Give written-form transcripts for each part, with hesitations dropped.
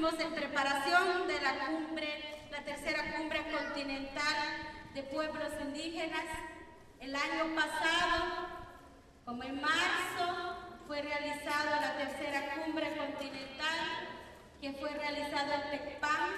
estamos en preparación de la cumbre, la tercera cumbre continental de pueblos indígenas. El año pasado, como en marzo, fue realizada la tercera cumbre continental, que fue realizada en Tecpan.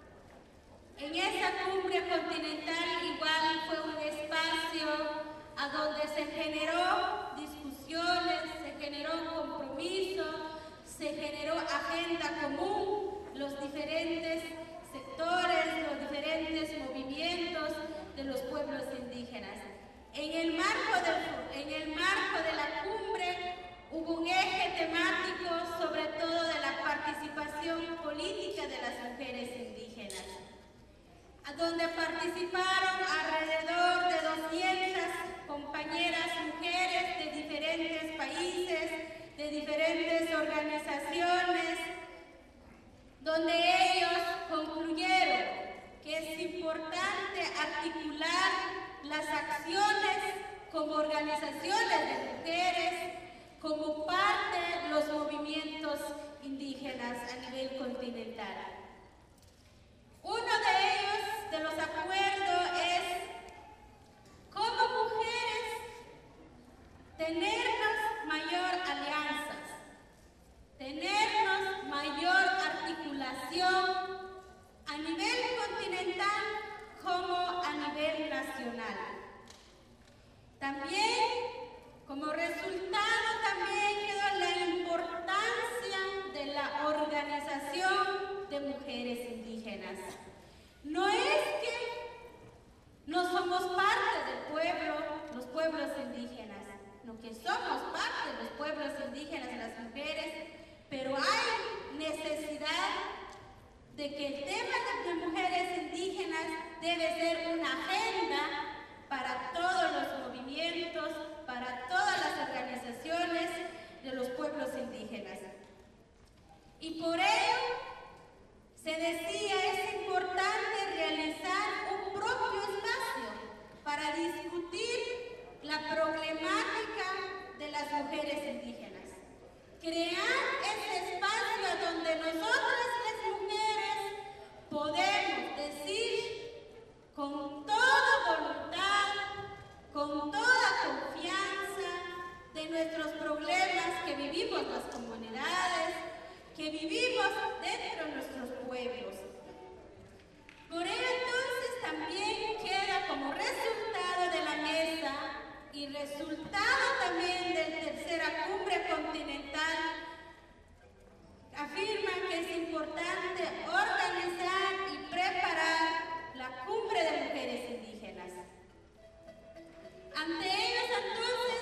En esa cumbre continental igual fue un espacio a donde se generó discusiones, se generó compromiso, se generó agenda común, los diferentes sectores, los diferentes movimientos de los pueblos indígenas. En el marco de la cumbre hubo un eje temático sobre todo de la participación política de las mujeres indígenas, a donde participaron alrededor de 200 compañeras mujeres de diferentes países, de diferentes organizaciones, donde ellos concluyeron que es importante articular las acciones como organizaciones de mujeres, como parte de los movimientos indígenas a nivel continental. Uno de ellos, de los acuerdos, es como mujeres tenernos mayor alianzas, tenernos mayor articulación a nivel continental como a nivel nacional. También, como resultado, también quedó la importancia de la organización de mujeres indígenas. No es que no somos parte del pueblo, los pueblos indígenas, no que somos parte de los pueblos indígenas, las mujeres, pero hay necesidad de que el tema de mujeres indígenas debe ser una agenda para todos los movimientos, para todas las organizaciones de los pueblos indígenas. Y por ello se decía, es importante realizar un propio espacio para discutir la problemática de las mujeres indígenas. Crear ese espacio donde nosotras las mujeres podemos decir con toda voluntad, con toda confianza de nuestros problemas que vivimos las comunidades, que vivimos dentro de nuestros pueblos. Por ello entonces también queda como resultado de la mesa y resultado también de la tercera cumbre continental, afirman que es importante organizar y preparar la cumbre de mujeres indígenas. Ante ellos entonces,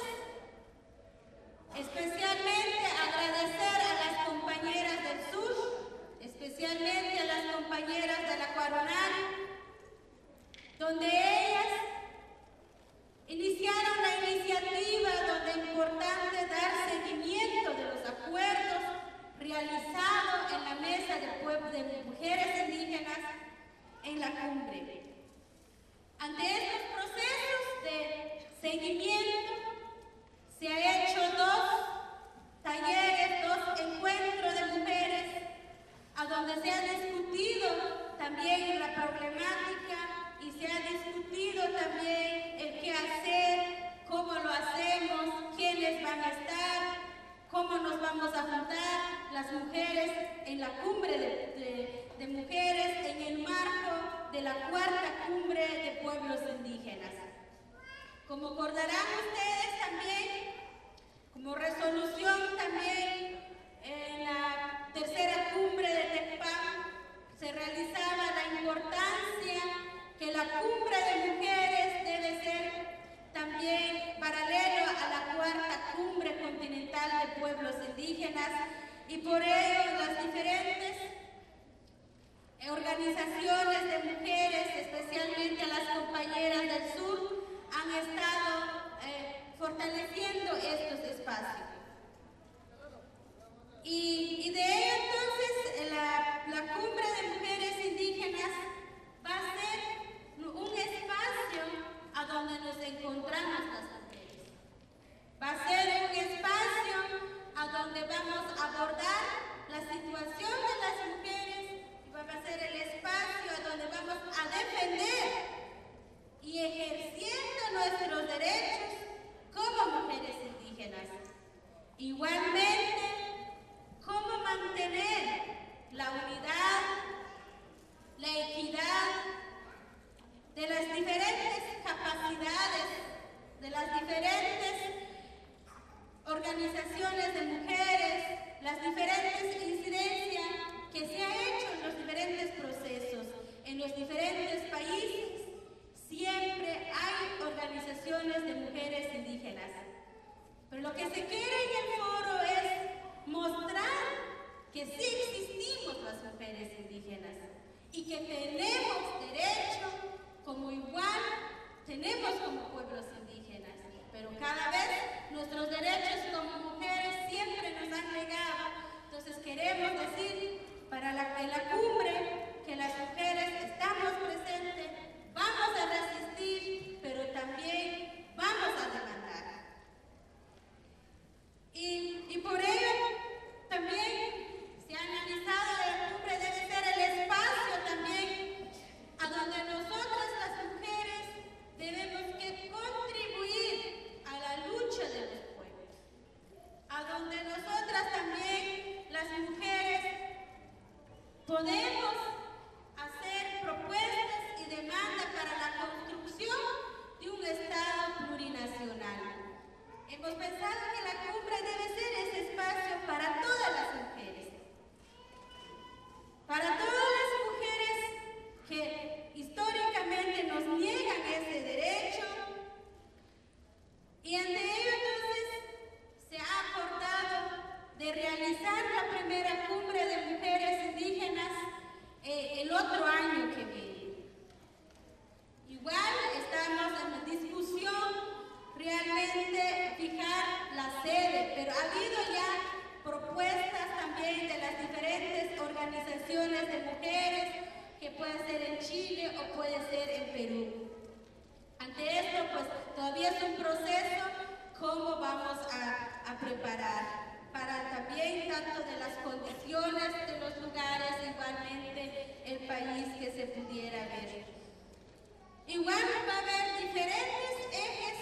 especialmente agradecer a las compañeras del sur, especialmente a las compañeras de la Cuaronal, donde ellas iniciaron la iniciativa donde es importante dar seguimiento de los acuerdos realizados en la mesa de mujeres indígenas en la cumbre. Ante estos procesos de seguimiento se ha hecho 2 talleres, 2 encuentros de mujeres, a donde se ha discutido también la problemática y se ha discutido también el qué hacer, cómo lo hacemos, quiénes van a estar, cómo nos vamos a juntar las mujeres en la cumbre de mujeres en el marco de la 4ª cumbre de pueblos indígenas. Como acordarán ustedes también, como resolución también en la tercera cumbre de Tecpan se realizaba la importancia que la cumbre de mujeres debe ser también paralelo a la 4ª cumbre continental de pueblos indígenas, y por ello las diferentes organizaciones de mujeres, especialmente a las compañeras del sur, han estado fortaleciendo estos espacios. Y de ello entonces la cumbre de mujeres indígenas va a ser un espacio a donde nos encontramos las mujeres. Va a ser un espacio a donde vamos a abordar la situación de las mujeres que se quiere en el foro es mostrar que sí existimos las mujeres indígenas y que tenemos derecho como igual, tenemos como pueblos indígenas, pero cada vez nuestros derechos como mujeres siempre nos han negado. Entonces queremos decir en la cumbre que las mujeres estamos presentes, vamos a resistir, pero también vamos a demandar. Y por ello también se ha analizado que la cumbre debe ser el espacio también a donde nosotras las mujeres debemos que contribuir a la lucha de los pueblos, a donde nosotras también las mujeres podemos hacer propuestas y demandas para la construcción de un Estado plurinacional. Hemos pensado que la cumbre debe ser ese espacio para todas las mujeres. Para todas las mujeres que históricamente nos niegan ese derecho. Y ante ello entonces se ha acordado de realizar la primera cumbre de mujeres indígenas el otro año que viene. Igual estamos en discusión realmente fijar la sede, pero ha habido ya propuestas también de las diferentes organizaciones de mujeres, que puede ser en Chile o puede ser en Perú. Ante esto, pues todavía es un proceso, cómo vamos a preparar para también tanto de las condiciones de los lugares, igualmente el país que se pudiera ver. Igual va a haber diferentes ejes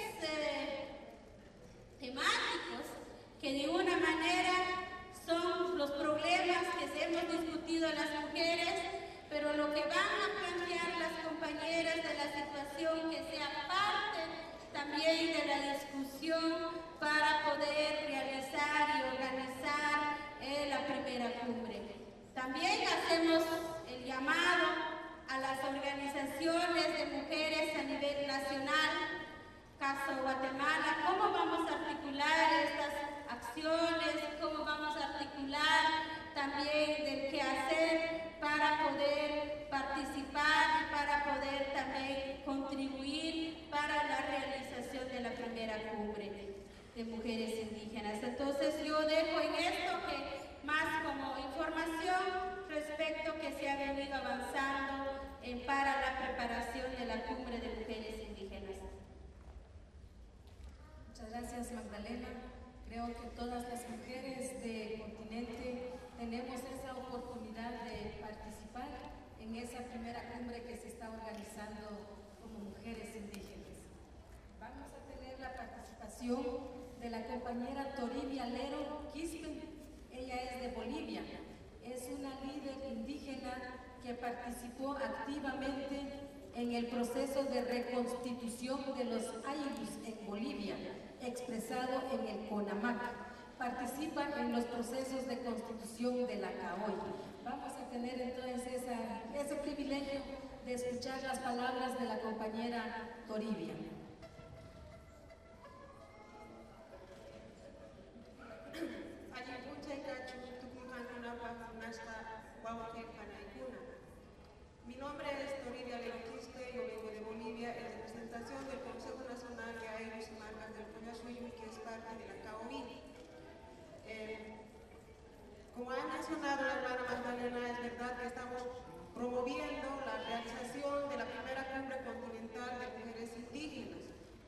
temáticos que de una manera son los problemas que hemos discutido las mujeres, pero lo que van a plantear las compañeras de la situación que sea parte también de la discusión para poder realizar y organizar la primera cumbre. También hacemos el llamado a las organizaciones de mujeres a nivel nacional, caso Guatemala, cómo vamos a articular estas acciones, cómo vamos a articular también del qué hacer para poder participar y para poder también contribuir para la realización de la primera cumbre de mujeres indígenas. Entonces yo dejo en esto que más como información respecto que se ha venido avanzando para la preparación de la cumbre de mujeres indígenas. Muchas gracias, Magdalena. Creo que todas las mujeres del continente tenemos esa oportunidad de participar en esa primera cumbre que se está organizando como mujeres indígenas. Vamos a tener la participación de la compañera Toribia Lero Quispe. Ella es de Bolivia. Es una líder indígena que participó activamente en el proceso de reconstitución de los Ayllus en Bolivia, expresado en el CONAMAC. Participa en los procesos de constitución de la CAOI. Vamos a tener entonces ese privilegio de escuchar las palabras de la compañera Toribia. Mi nombre es Toribia Lero Quispe, yo vengo de Bolivia en representación del Consejo Nacional de Ayllus y Marcas del Collasuyo, que es parte de la CAOI. Como ha mencionado la hermana Magdalena, es verdad que estamos promoviendo la realización de la primera cumbre continental de mujeres indígenas.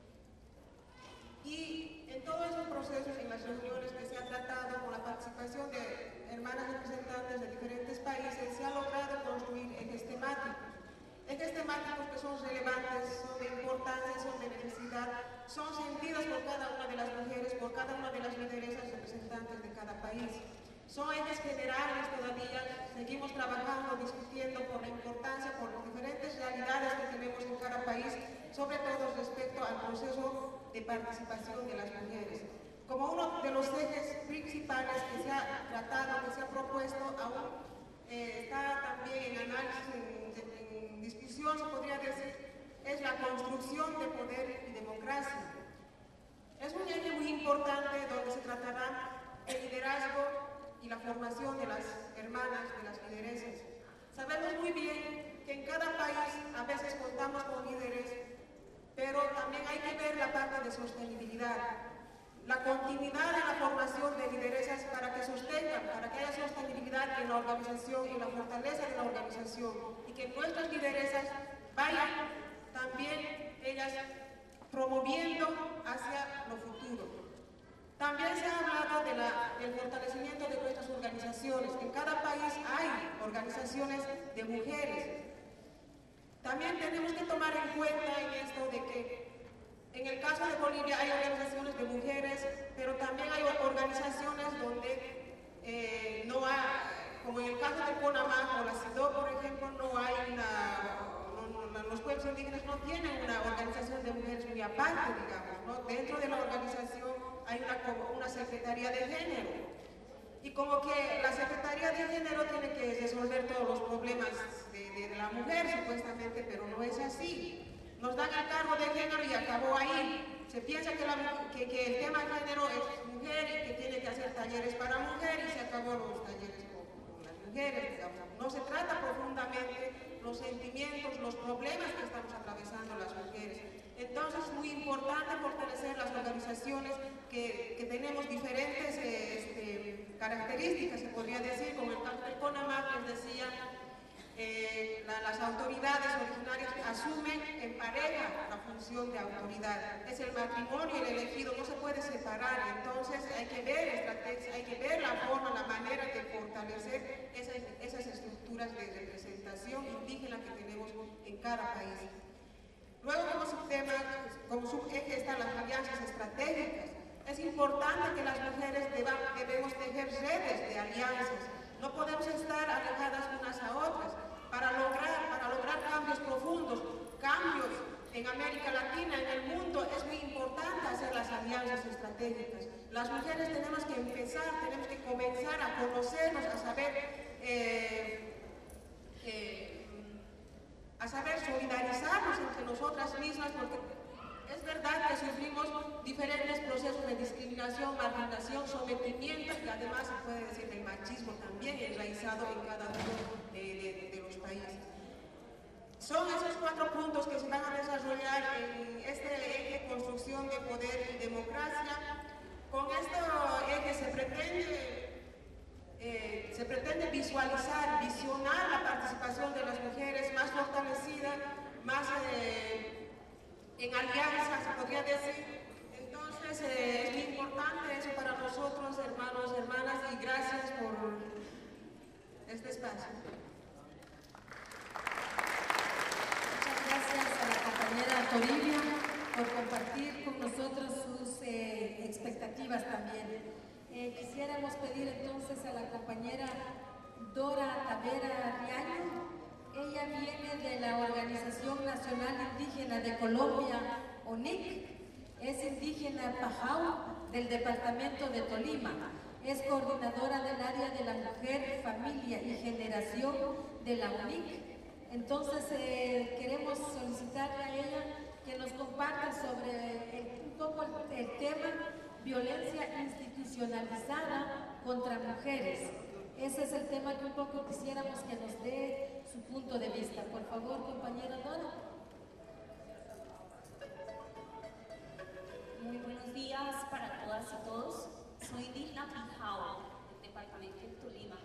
Y en todos esos procesos, en las reuniones que se han tratado con la participación de hermanas representantes de diferentes países, se ha logrado construir ejes temáticos. Ejes temáticos que son relevantes, son de importancia, son de necesidad, son sentidos por cada una de las mujeres, por cada una de las lideresas representantes de cada país. Son ejes generales todavía, seguimos trabajando, discutiendo por la importancia, por las diferentes realidades que tenemos en cada país, sobre todo respecto al proceso de participación de las mujeres. Como uno de los ejes principales que se ha tratado, que se ha propuesto, aún está también en análisis, en discusión, se podría decir, es la construcción de poder y democracia. Es un eje muy importante importante donde se tratará el liderazgo y la formación de las hermanas, de las lideresas. Sabemos muy bien que en cada país a veces contamos con líderes, pero también hay que ver la parte de sostenibilidad, la continuidad en la formación de lideresas para que sostengan, para que haya sostenibilidad en la organización, en la fortaleza de la organización, y que nuestras lideresas vayan también ellas promoviendo hacia lo futuro. También se ha hablado del fortalecimiento de nuestras organizaciones. En cada país hay organizaciones de mujeres. También tenemos que tomar en cuenta en esto de que en el caso de Bolivia hay organizaciones de mujeres, pero también hay organizaciones donde no hay, como en el caso de Conamá o la CIDO, por ejemplo, no hay los pueblos indígenas no tienen una organización de mujeres muy aparte, digamos, ¿no? Dentro de la organización hay una Secretaría de Género. Y como que la Secretaría de Género tiene que resolver todos los problemas de la mujer, supuestamente, pero no es así. Nos dan el cargo de género y acabó ahí. Se piensa que el tema de género es mujer y que tiene que hacer talleres para mujer y se acabó los talleres con las mujeres, digamos. No se trata profundamente los sentimientos, los problemas que estamos atravesando las mujeres. Entonces es muy importante fortalecer las organizaciones que tenemos diferentes características, se podría decir, como el caso del CONAMA, que les decía, las autoridades originarias asumen en pareja la función de autoridad. Es el matrimonio el elegido, no se puede separar. Entonces hay que ver estrategias, hay que ver la forma, la manera de fortalecer esas estructuras de representación indígena que tenemos en cada país. Luego, como subtema, como subeje están las alianzas estratégicas. Es importante que las mujeres debemos tejer redes de alianzas. No podemos estar alejadas unas a otras. Para lograr cambios profundos, cambios en América Latina, en el mundo, es muy importante hacer las alianzas estratégicas. Las mujeres tenemos que comenzar a conocernos, a saber solidarizarnos entre nosotras mismas, porque es verdad que sufrimos diferentes procesos de discriminación, marginación, sometimiento, y además se puede decir del machismo también enraizado en cada uno de los países. Son esos 4 puntos que se van a desarrollar en este eje construcción de poder y democracia. Con este eje se pretende visionar la participación de las mujeres más fortalecida, más en alianza, se podría decir. Entonces es muy importante eso para nosotros, hermanos, hermanas, y gracias por este espacio. Muchas gracias a la compañera Toribia por compartir con nosotros sus expectativas también. Quisiéramos pedir entonces a la compañera Dora Tavera Riaño. Ella viene de la Organización Nacional Indígena de Colombia, ONIC. Es indígena Pajau del departamento de Tolima. Es coordinadora del área de la mujer, familia y generación de la ONIC. Entonces queremos solicitarle a ella que nos comparta sobre un poco el tema violencia institucionalizada contra mujeres. Ese es el tema que un poco quisiéramos que nos dé su punto de vista. Por favor, compañera Dora. Muy buenos días para todas y todos. Soy indígena Pijao, del departamento de Tolima.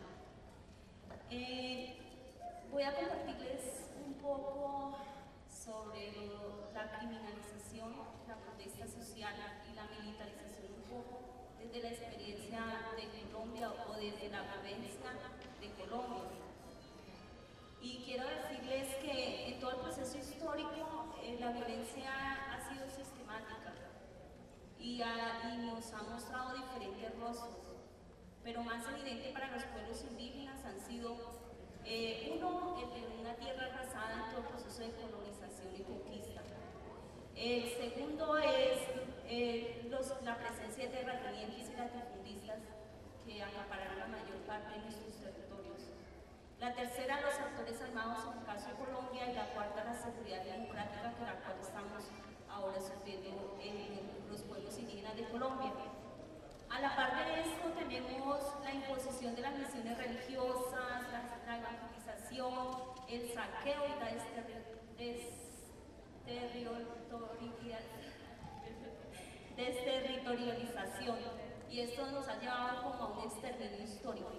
Voy a compartirles un poco sobre la criminalización, la protesta social y la militarización un poco desde la experiencia de Colombia o desde la vivencia de Colombia. Y quiero decirles que en todo el proceso histórico la violencia ha sido sistemática y nos ha mostrado diferentes rostros, pero más evidente para los pueblos indígenas han sido uno, el de una tierra arrasada en todo el proceso de colonización y conquista. El segundo es la presencia de terratenientes y latifundistas que acapararon la mayor parte de nuestros territorios. La tercera, los actores armados en el caso de Colombia, y la cuarta, la seguridad democrática, que la cual estamos ahora sufriendo en los pueblos indígenas de Colombia. A la par de esto tenemos la imposición de las misiones religiosas, la evangelización, el saqueo y la desterritorialización, y esto nos ha llevado como a un exterminio histórico.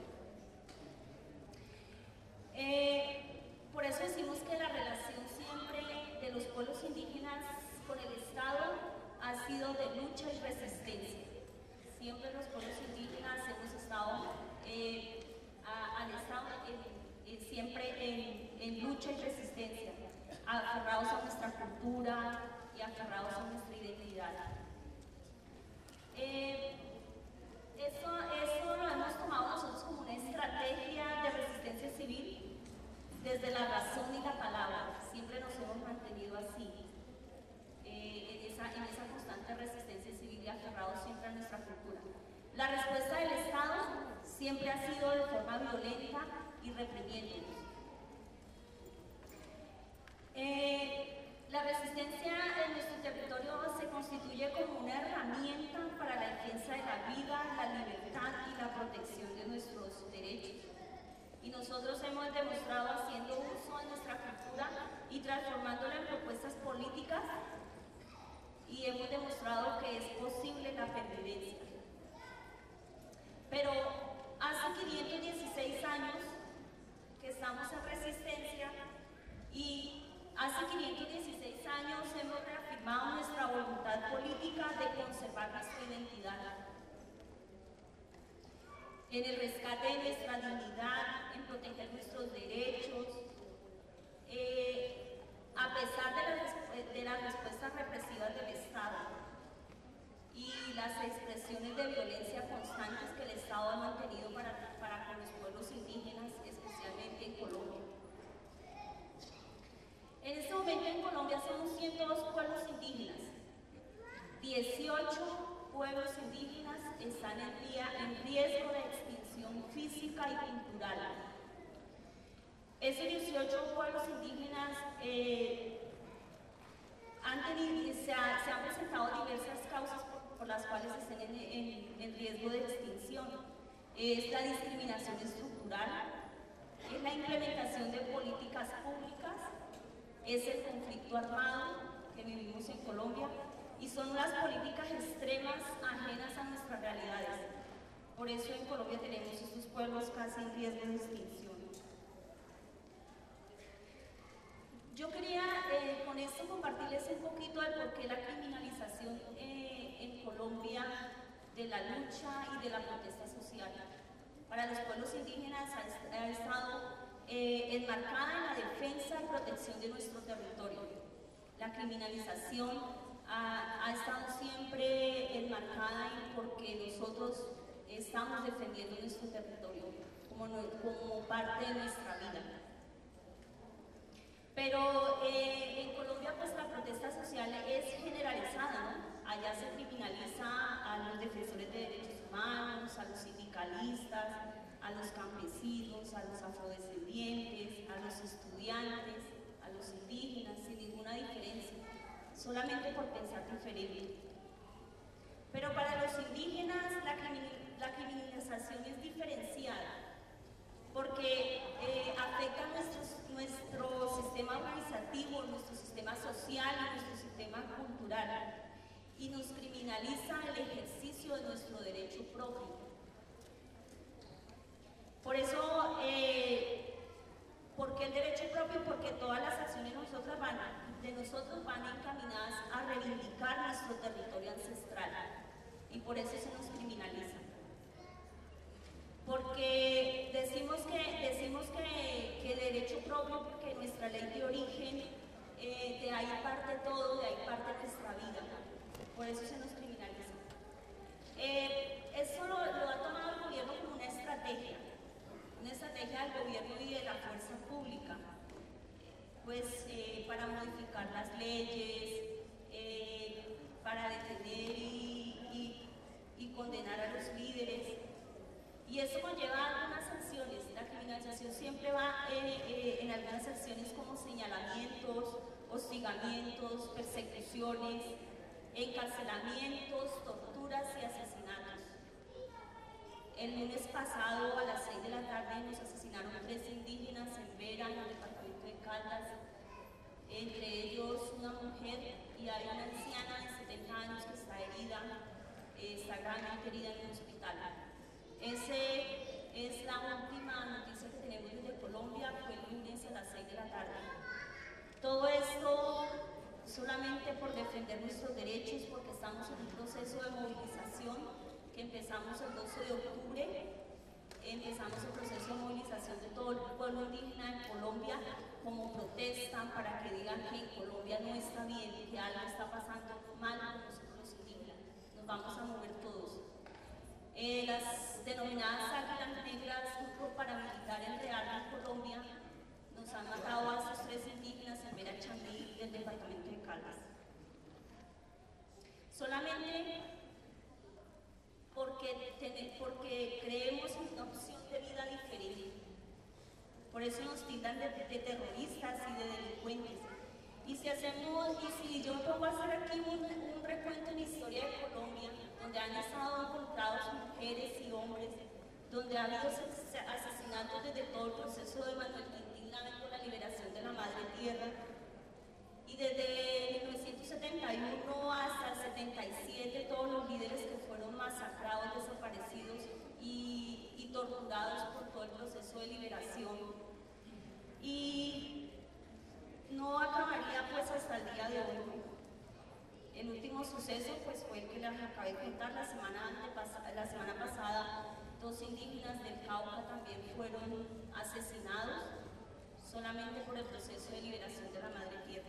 Por eso decimos que la relación siempre de los pueblos indígenas con el Estado ha sido de lucha y resistencia. Siempre los pueblos indígenas hemos estado, han estado siempre en lucha y resistencia, aferrados a nuestra cultura y aferrados a nuestra identidad. Eso lo hemos tomado nosotros como una estrategia de resistencia civil desde la razón y la palabra. Siempre nos hemos mantenido así, en esa constante resistencia civil y aferrados siempre a nuestra cultura. La respuesta del Estado siempre ha sido de forma violenta y reprimiéndonos. La resistencia en nuestro territorio se constituye como una herramienta para la defensa de la vida, la libertad y la protección de nuestros derechos. Y nosotros hemos demostrado haciendo uso de nuestra cultura y transformándola en propuestas políticas, y hemos demostrado que es posible la pervivencia. Pero hace 516 años que estamos en resistencia, y hace 516 años hemos reafirmado nuestra voluntad política de conservar nuestra identidad, en el rescate de nuestra dignidad, en proteger nuestros derechos, a pesar de las respuestas represivas del Estado y las expresiones de violencia constantes que el Estado ha mantenido para con los pueblos indígenas, especialmente en Colombia. En este momento en Colombia somos 102 pueblos indígenas. 18 pueblos indígenas están en riesgo de extinción física y cultural. Esos 18 pueblos indígenas se han presentado diversas causas por las cuales están en riesgo de extinción. Es la discriminación estructural, es la implementación de políticas públicas, es el conflicto armado que vivimos en Colombia, y son las políticas extremas ajenas a nuestras realidades. Por eso en Colombia tenemos estos pueblos casi en riesgo de extinción. Yo quería con esto compartirles un poquito de por qué la criminalización en Colombia de la lucha y de la protesta social para los pueblos indígenas ha estado enmarcada en la defensa y protección de nuestro territorio. La criminalización ha estado siempre enmarcada en porque nosotros estamos defendiendo nuestro territorio como parte de nuestra vida. Pero en Colombia pues la protesta social es generalizada, ¿no? Allá se criminaliza a los defensores de derechos humanos, a los sindicalistas, a los campesinos, a los afrodescendientes, a los estudiantes, a los indígenas, sin ninguna diferencia, solamente por pensar diferente. Pero para los indígenas la criminalización es diferenciada, porque afecta nuestro sistema organizativo, nuestro sistema social y nuestro sistema cultural, y nos criminaliza el ejercicio de nuestro derecho propio. Por eso, ¿por qué el derecho propio? Porque todas las acciones de nosotros van encaminadas a reivindicar nuestro territorio ancestral, y por eso se nos criminaliza. Porque decimos que derecho propio, porque nuestra ley de origen, de ahí parte todo, de ahí parte nuestra vida, por eso se nos criminaliza. Eso lo ha tomado el gobierno como una estrategia del gobierno y de la fuerza pública, pues para modificar las leyes, para detener y condenar a los líderes. Y eso conlleva algunas sanciones. La criminalización siempre va en algunas acciones como señalamientos, hostigamientos, persecuciones, encarcelamientos, torturas y asesinatos. El lunes pasado a las 6 de la tarde nos asesinaron 3 indígenas en Vera, en el departamento de Caldas, entre ellos una mujer y hay una anciana de 70 años que está herida, está gravemente herida en un hospital. Esa es la última noticia que tenemos desde Colombia, fue el lunes a las 6 de la tarde. Todo esto solamente por defender nuestros derechos, porque estamos en un proceso de movilización que empezamos el 12 de octubre. Empezamos el proceso de movilización de todo el pueblo indígena de Colombia como protesta para que digan que en Colombia no está bien, que algo está pasando mal con nosotros los indígenas. Nos vamos a mover todos. Las denominadas Águilas Negras, grupo paramilitar en Real en Colombia, nos han matado a esos 3 indígenas en Vera Chandí del departamento de Caldas. Solamente porque creemos en una opción de vida diferente. Por eso nos tildan de terroristas y de delincuentes. Y si yo me pongo a hacer aquí un recuento en la historia de Colombia, donde han estado involucrados mujeres y hombres, donde ha habido asesinatos desde todo el proceso de Manuel Quintín Lame por la liberación de la Madre Tierra, y desde 1971 hasta el 77 todos los líderes que fueron masacrados, desaparecidos y torturados por todo el proceso de liberación. Y no acabaría pues hasta el día de hoy. El último suceso pues fue el que les acabé de contar la semana pasada. 2 indígenas del Cauca también fueron asesinados solamente por el proceso de liberación de la Madre Tierra.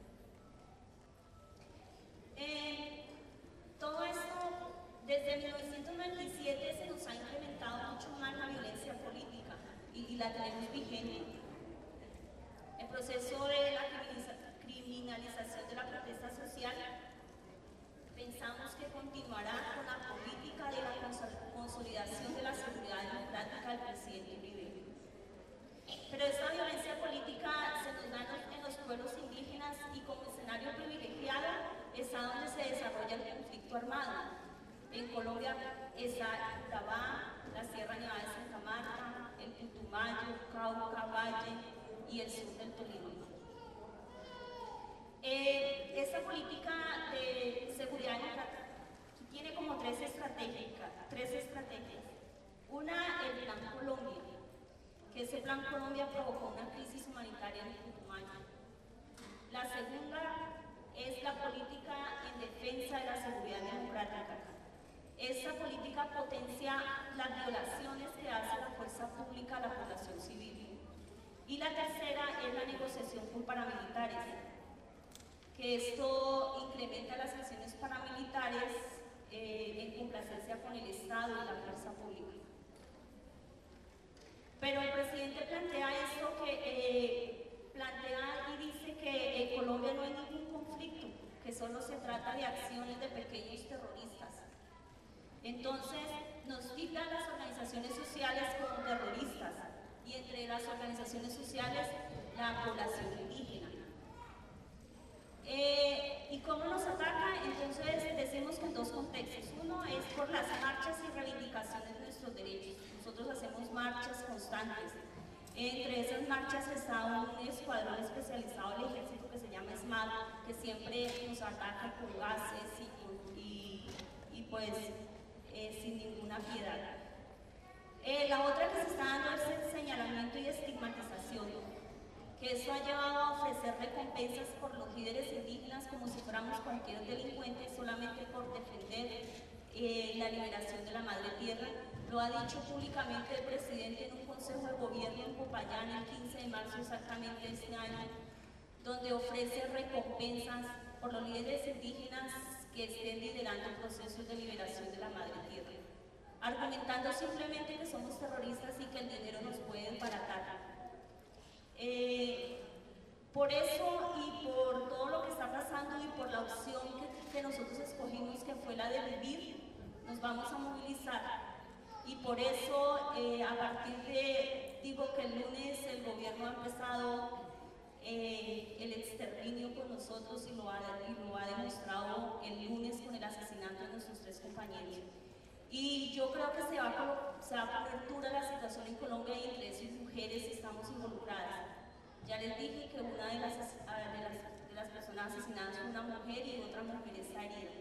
Todo esto, desde 1997 se nos ha incrementado mucho más la violencia política y la tenemos vigente. El proceso de la criminalización de la protesta social pensamos que continuará con la política de la consolidación de la seguridad democrática del presidente Uribe. Pero esta violencia política se nos da en los pueblos indígenas y como escenario privilegiado está donde se desarrolla el conflicto armado. En Colombia está Urabá, la Sierra Nevada de Santa Marta, el Putumayo, Cauca, Valle y el sur del Tolima. Esta política de seguridad democrática tiene como tres estrategias. Una, el Plan Colombia, que ese Plan Colombia provocó una crisis humanitaria en el Putumayo. La segunda es la política en defensa de la seguridad democrática. Esta política potencia las violaciones que hace la fuerza pública a la población civil. Y la tercera es la negociación con paramilitares, que esto incrementa las acciones paramilitares en complacencia con el Estado y la fuerza pública. Pero el presidente plantea esto plantea y dice que en Colombia no hay ningún conflicto, que solo se trata de acciones de pequeños terroristas. Entonces nos tildan las organizaciones sociales como terroristas y entre las organizaciones sociales la población indígena. ¿Y cómo nos ataca? Entonces decimos que en 2 contextos. Uno es por las marchas y reivindicaciones de nuestros derechos. Nosotros hacemos marchas constantes. Entre esas marchas está un escuadrón especializado del ejército que se llama SMAT, que siempre nos ataca con gases y pues sin ninguna piedad. La otra que se está dando es el señalamiento y estigmatización, que eso ha llevado a ofrecer recompensas por los líderes indígenas como si fuéramos cualquier delincuente solamente por defender la liberación de la Madre Tierra. Lo ha dicho públicamente el presidente en un consejo de gobierno en Popayán el 15 de marzo exactamente de este año, donde ofrece recompensas por los líderes indígenas que estén liderando procesos de liberación de la Madre Tierra, argumentando simplemente que somos terroristas y que el dinero nos puede embaratar. Por eso y por todo lo que está pasando y por la opción que nosotros escogimos, que fue la de vivir, nos vamos a movilizar. Y por eso, a partir de, digo que el lunes el gobierno ha empezado el exterminio con nosotros y lo ha demostrado el lunes con el asesinato de nuestros 3 compañeros. Y yo creo que se se va a poner dura la situación en Colombia y entre esas mujeres estamos involucradas. Ya les dije que una de las personas asesinadas fue una mujer y otra mujer está herida.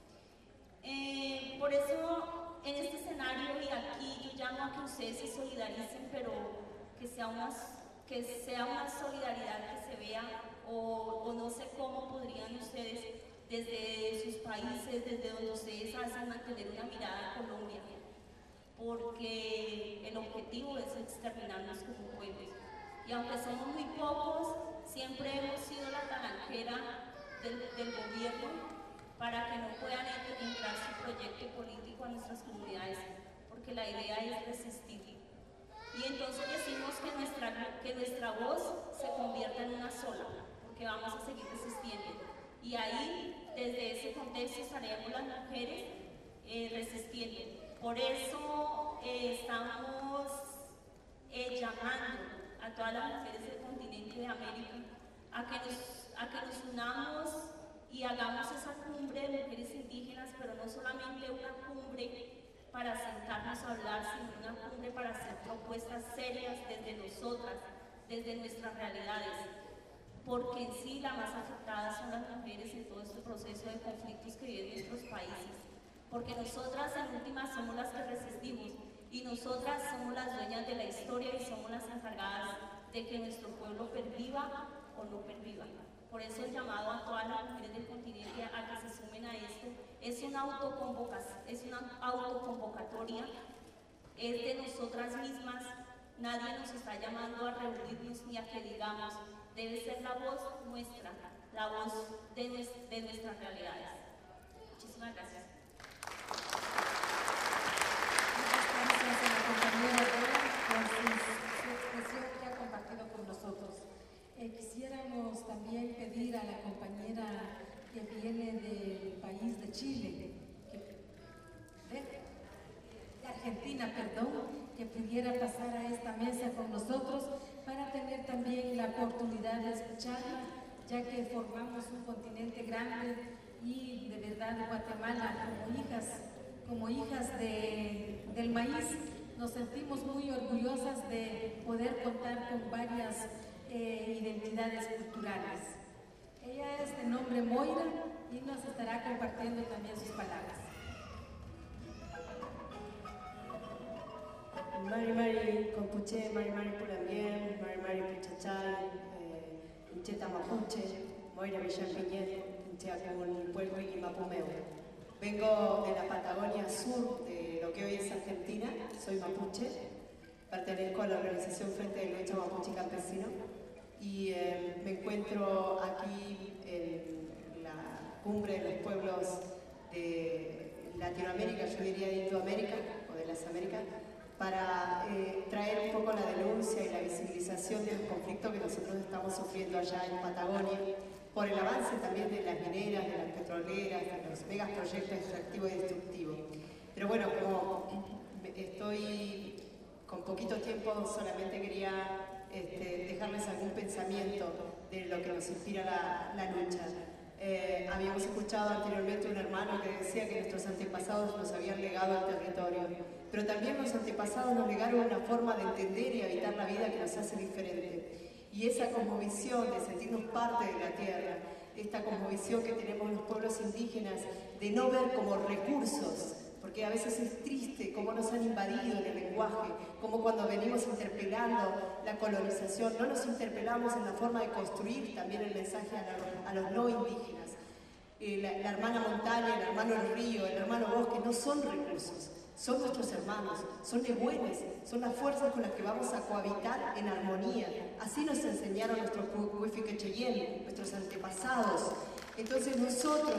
Por eso, en este escenario y aquí yo llamo a que ustedes se solidaricen, pero que sea una solidaridad que se vea, o no sé cómo podrían ustedes, desde sus países, desde donde ustedes hacen, mantener una mirada a Colombia, porque el objetivo es exterminarnos como pueblos. Y aunque somos muy pocos, siempre hemos sido la talanquera del gobierno para que no puedan entrar su proyecto político a nuestras comunidades, porque la idea es resistir. Y entonces decimos que nuestra voz se convierta en una sola, porque vamos a seguir resistiendo. Y ahí, desde ese contexto, estaremos las mujeres resistiendo. Por eso estamos llamando a todas las mujeres del continente de América a que nos unamos y hagamos esa cumbre de mujeres indígenas, pero no solamente una cumbre para sentarnos a hablar, sino una cumbre para hacer propuestas serias desde nosotras, desde nuestras realidades, porque en sí las más afectadas son las mujeres en todo este proceso de conflictos que viven nuestros países, porque nosotras en últimas somos las que resistimos y nosotras somos las dueñas de la historia y somos las encargadas de que nuestro pueblo perviva o no perviva. Por eso el llamado a todas las mujeres del continente a que se sumen a esto es una autoconvocatoria, es de nosotras mismas. Nadie nos está llamando a reunirnos ni a que digamos, debe ser la voz nuestra, la voz de nuestras realidades. Muchísimas gracias. Muchas gracias a la compañera por su expresión que ha compartido con nosotros. Quisiéramos también pedir a la compañera que viene del país de Chile, de Argentina, perdón, que pudiera pasar a esta mesa con nosotros para tener también la oportunidad de escucharla, ya que formamos un continente grande y de verdad Guatemala, como hijas del maíz, nos sentimos muy orgullosas de poder contar con varias identidades culturales. Ella es de nombre Moira y nos estará compartiendo también sus palabras. Mari Compuche, Mari Pulamien, Mari Puchachay, Incheta Mapuche, Moira Villampiñez, Incheacun, Pueblo y Mapumeo. Vengo de la Patagonia Sur, de lo que hoy es Argentina, soy mapuche, pertenezco a la organización Frente de Lucha Mapuche Campesino y me encuentro aquí en la cumbre de los pueblos de Latinoamérica, yo diría de Indoamérica o de las Américas, para traer un poco la denuncia y la visibilización del conflicto que nosotros estamos sufriendo allá en Patagonia, por el avance también de las mineras, de las petroleras, de los megaproyectos extractivos y destructivos. Pero bueno, como estoy con poquito tiempo, solamente quería dejarles algún pensamiento de lo que nos inspira la lucha. Habíamos escuchado anteriormente un hermano que decía que nuestros antepasados nos habían legado el territorio, pero también los antepasados nos legaron una forma de entender y habitar la vida que nos hace diferente. Y esa cosmovisión de sentirnos parte de la tierra, esta cosmovisión que tenemos los pueblos indígenas, de no ver como recursos, porque a veces es triste cómo nos han invadido en el lenguaje, como cuando venimos interpelando la colonización, no nos interpelamos en la forma de construir también el mensaje a los no indígenas. La hermana montaña, el hermano el río, el hermano bosque no son recursos, son nuestros hermanos, son nehuenes, son las fuerzas con las que vamos a cohabitar en armonía. Así nos enseñaron nuestros Huifiquecheyén, nuestros antepasados. Entonces nosotros,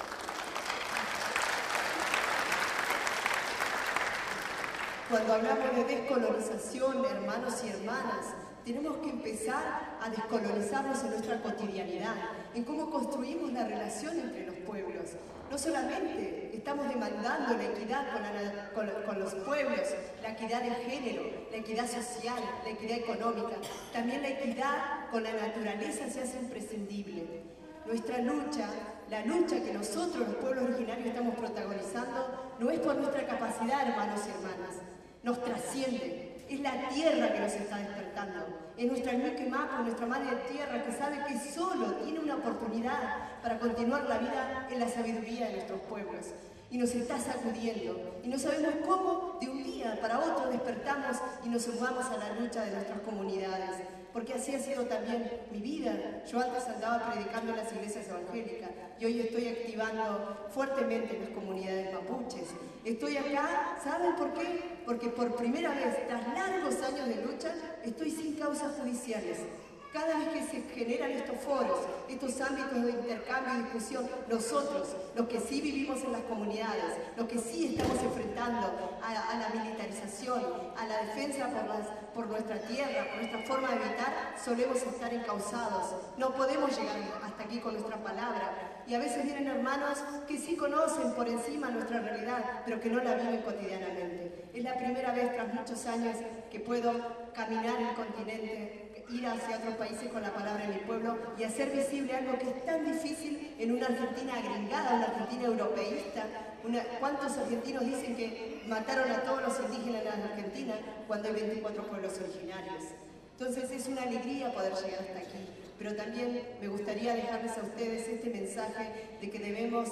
cuando hablamos de descolonización, hermanos y hermanas, tenemos que empezar a descolonizarnos en nuestra cotidianidad, en cómo construimos la relación entre los pueblos. No solamente estamos demandando la equidad con los pueblos, la equidad de género, la equidad social, la equidad económica, también la equidad con la naturaleza se hace imprescindible. Nuestra lucha, la lucha que nosotros los pueblos originarios estamos protagonizando, no es por nuestra capacidad, hermanos y hermanas. nos trasciende. Es la tierra que nos está despertando. Es nuestra Ñuquemapu, nuestra madre tierra, que sabe que solo tiene una oportunidad para continuar la vida en la sabiduría de nuestros pueblos. Y nos está sacudiendo. Y no sabemos cómo de un día para otro despertamos y nos sumamos a la lucha de nuestras comunidades. Porque así ha sido también mi vida. Yo antes andaba predicando en las iglesias evangélicas y hoy estoy activando fuertemente en las comunidades mapuches. Estoy acá, ¿saben por qué? Porque por primera vez, tras largos años de lucha, estoy sin causas judiciales. Cada vez que se generan estos foros, estos ámbitos de intercambio y discusión, nosotros, los que sí vivimos en las comunidades, los que sí estamos enfrentando a la militarización, a la defensa por nuestra tierra, por nuestra forma de habitar, solemos estar encausados. No podemos llegar hasta aquí con nuestra palabra. Y a veces vienen hermanos que sí conocen por encima nuestra realidad, pero que no la viven cotidianamente. Es la primera vez tras muchos años que puedo caminar el continente, ir hacia otros países con la palabra de mi pueblo y hacer visible algo que es tan difícil en una Argentina agringada, una Argentina europeísta. ¿Cuántos argentinos dicen que mataron a todos los indígenas en la Argentina cuando hay 24 pueblos originarios? Entonces es una alegría poder llegar hasta aquí, pero también me gustaría dejarles a ustedes este mensaje de que debemos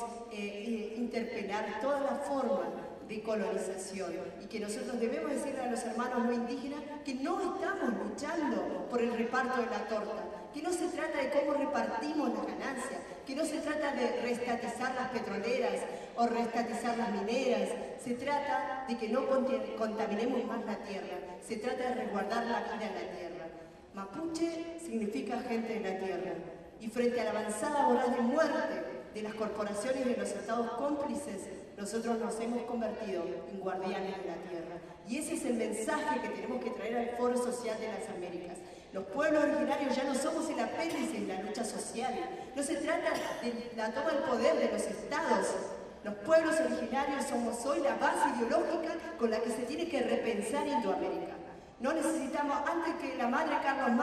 interpelar toda la forma de colonización y que nosotros debemos decirle a los hermanos no indígenas que no estamos luchando por el reparto de la torta, que no se trata de cómo repartimos las ganancias, que no se trata de reestatizar las petroleras o reestatizar las mineras, se trata de que no contaminemos más la tierra, se trata de resguardar la vida en la tierra. Mapuche significa gente de la tierra y frente a la avanzada voraz de muerte de las corporaciones y de los estados cómplices, nosotros nos hemos convertido en guardianes de la tierra. Y ese es el mensaje que tenemos que traer al Foro Social de las Américas. Los pueblos originarios ya no somos el apéndice en la lucha social. No se trata de la toma del poder de los estados. Los pueblos originarios somos hoy la base ideológica con la que se tiene que repensar Indoamérica. No necesitamos, antes que la madre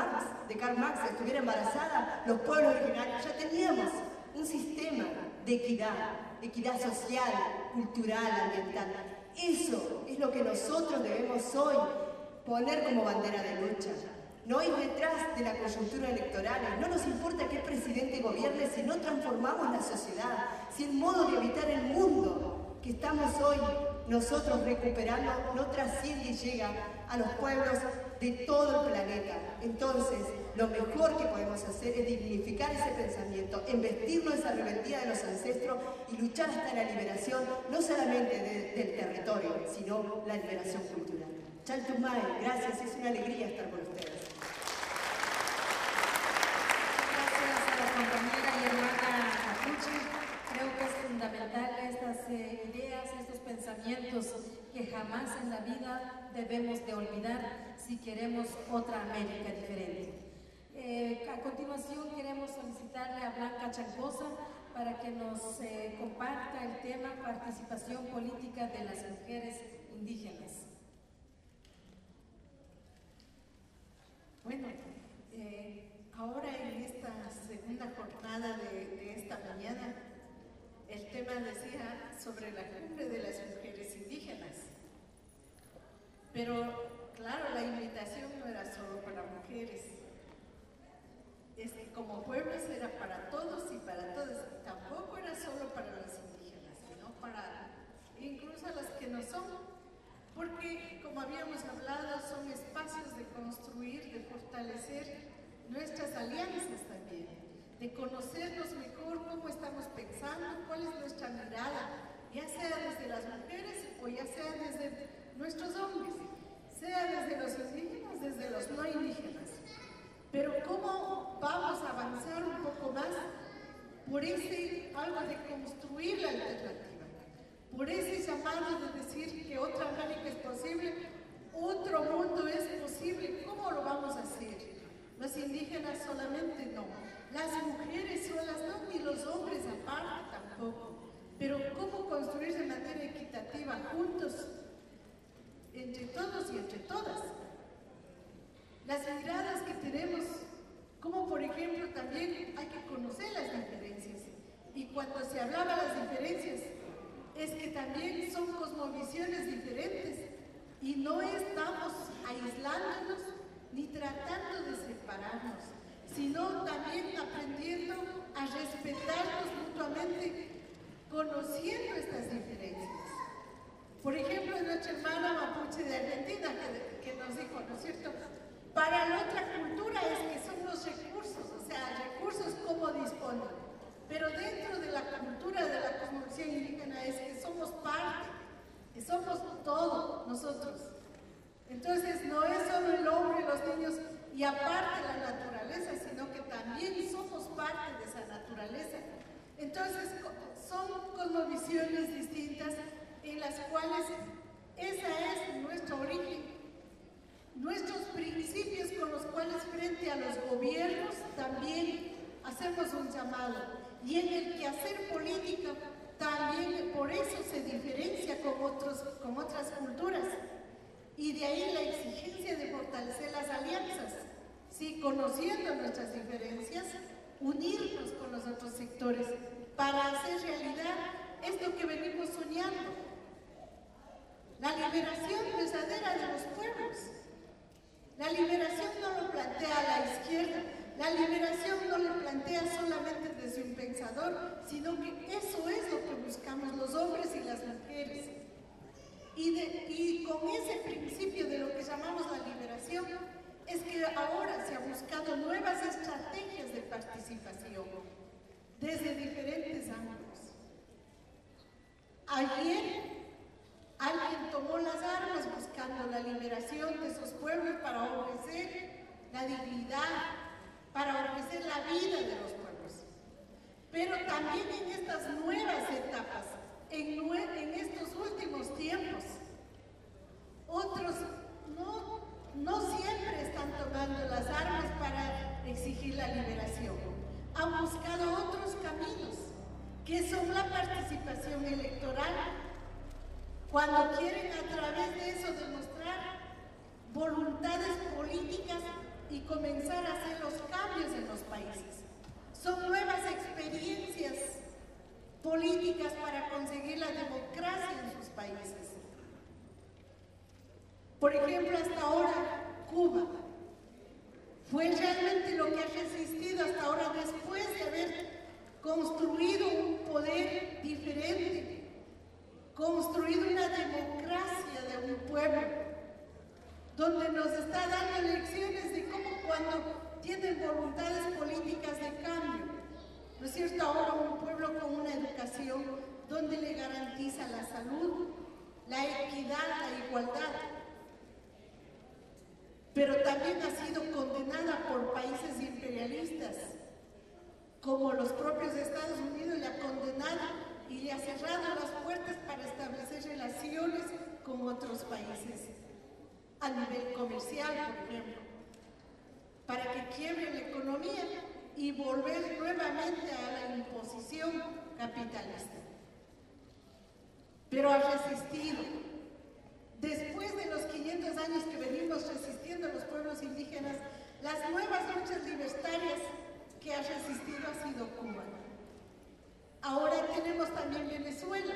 de Karl Marx estuviera embarazada, los pueblos originarios ya teníamos un sistema de equidad social, cultural, ambiental. Eso es lo que nosotros debemos hoy poner como bandera de lucha. No ir detrás de la coyuntura electoral. No nos importa qué presidente gobierne si no transformamos la sociedad, si el modo de habitar el mundo que estamos hoy nosotros recuperando no trasciende y llega a los pueblos de todo el planeta. Entonces, lo mejor que podemos hacer es dignificar ese pensamiento, embestirnos de esa rebeldía de los ancestros y luchar hasta la liberación, no solamente del territorio, sino la liberación cultural. Chaltumay, gracias, es una alegría estar con ustedes. Gracias a la compañera y hermana Mapuche. Creo que es fundamental estas ideas, estos pensamientos que jamás en la vida debemos de olvidar si queremos otra América diferente. A continuación queremos solicitarle a Blanca Chancosa para que nos comparta el tema participación política de las mujeres indígenas. Bueno, ahora en esta segunda jornada de esta mañana, el tema decía sobre la cumbre de las mujeres indígenas. Pero claro, la invitación no era solo para mujeres. Es que como pueblos era para todos y para todas. Tampoco era solo para las indígenas, sino para incluso las que no son. Porque, como habíamos hablado, son espacios de construir, de fortalecer nuestras alianzas también, de conocernos mejor cómo estamos pensando, cuál es nuestra mirada, ya sea desde las mujeres o ya sea desde nuestros hombres, sea desde los indígenas, desde los no indígenas. Pero cómo vamos a avanzar un poco más por ese algo de construir la alternativa, por ese llamado de decir que otra América es posible, otro mundo es posible. ¿Cómo lo vamos a hacer? Los indígenas solamente no, las mujeres solas no, ni los hombres aparte tampoco. Pero ¿cómo construir de manera equitativa juntos, entre todos y entre todas? Las miradas que tenemos, como por ejemplo también hay que conocer las diferencias. Y cuando se hablaba de las diferencias, es que también son cosmovisiones diferentes. Y no estamos aislándonos ni tratando de separarnos, sino también aprendiendo a respetarnos mutuamente, conociendo estas diferencias. Por ejemplo, nuestra hermana mapuche de Argentina, que nos dijo, ¿no es cierto? Para la otra cultura es que son los recursos, o sea, recursos como disponen. Pero dentro de la cultura de la cosmovisión indígena es que somos parte, que somos todo nosotros. Entonces no es solo el hombre y los niños y aparte la naturaleza, sino que también somos parte de esa naturaleza. Entonces son cosmovisiones distintas en las cuales esa es nuestro origen, nuestros principios con los cuales frente a los gobiernos también hacemos un llamado, y en el quehacer político también por eso se diferencia con otras culturas, y de ahí la exigencia de fortalecer las alianzas, ¿sí? Conociendo nuestras diferencias, unirnos con los otros sectores para hacer realidad esto que venimos soñando, la liberación verdadera de los pueblos. La liberación no lo plantea la izquierda, la liberación no lo plantea solamente desde un pensador, sino que eso es lo que buscamos los hombres y las mujeres. Y con ese principio de lo que llamamos la liberación, es que ahora se han buscado nuevas estrategias de participación desde diferentes ángulos. Ayer alguien tomó las armas buscando la liberación de esos pueblos para ofrecer la dignidad, para ofrecer la vida de los pueblos. Pero también en estas nuevas etapas, en estos últimos tiempos, otros no siempre están tomando las armas para exigir la liberación. Han buscado otros caminos, que son la participación electoral, cuando quieren a través de eso demostrar voluntades políticas y comenzar a hacer los cambios en los países. Son nuevas experiencias políticas para conseguir la democracia en sus países. Por ejemplo, hasta ahora, Cuba fue realmente lo que ha resistido hasta ahora después de haber construido un poder diferente, construido una democracia de un pueblo, donde nos está dando lecciones de cómo cuando tienen voluntades políticas de cambio, ¿no es cierto? Ahora un pueblo con una educación donde le garantiza la salud, la equidad, la igualdad, pero también ha sido condenada por países imperialistas, como los propios Estados Unidos le ha condenado y le ha cerrado las puertas para establecer relaciones con otros países a nivel comercial, por ejemplo, para que quiebre la economía y volver nuevamente a la imposición capitalista. Pero ha resistido. Después de los 500 años que venimos resistiendo los pueblos indígenas, las nuevas luchas libertarias que ha resistido ha sido Cuba. Ahora tenemos también Venezuela,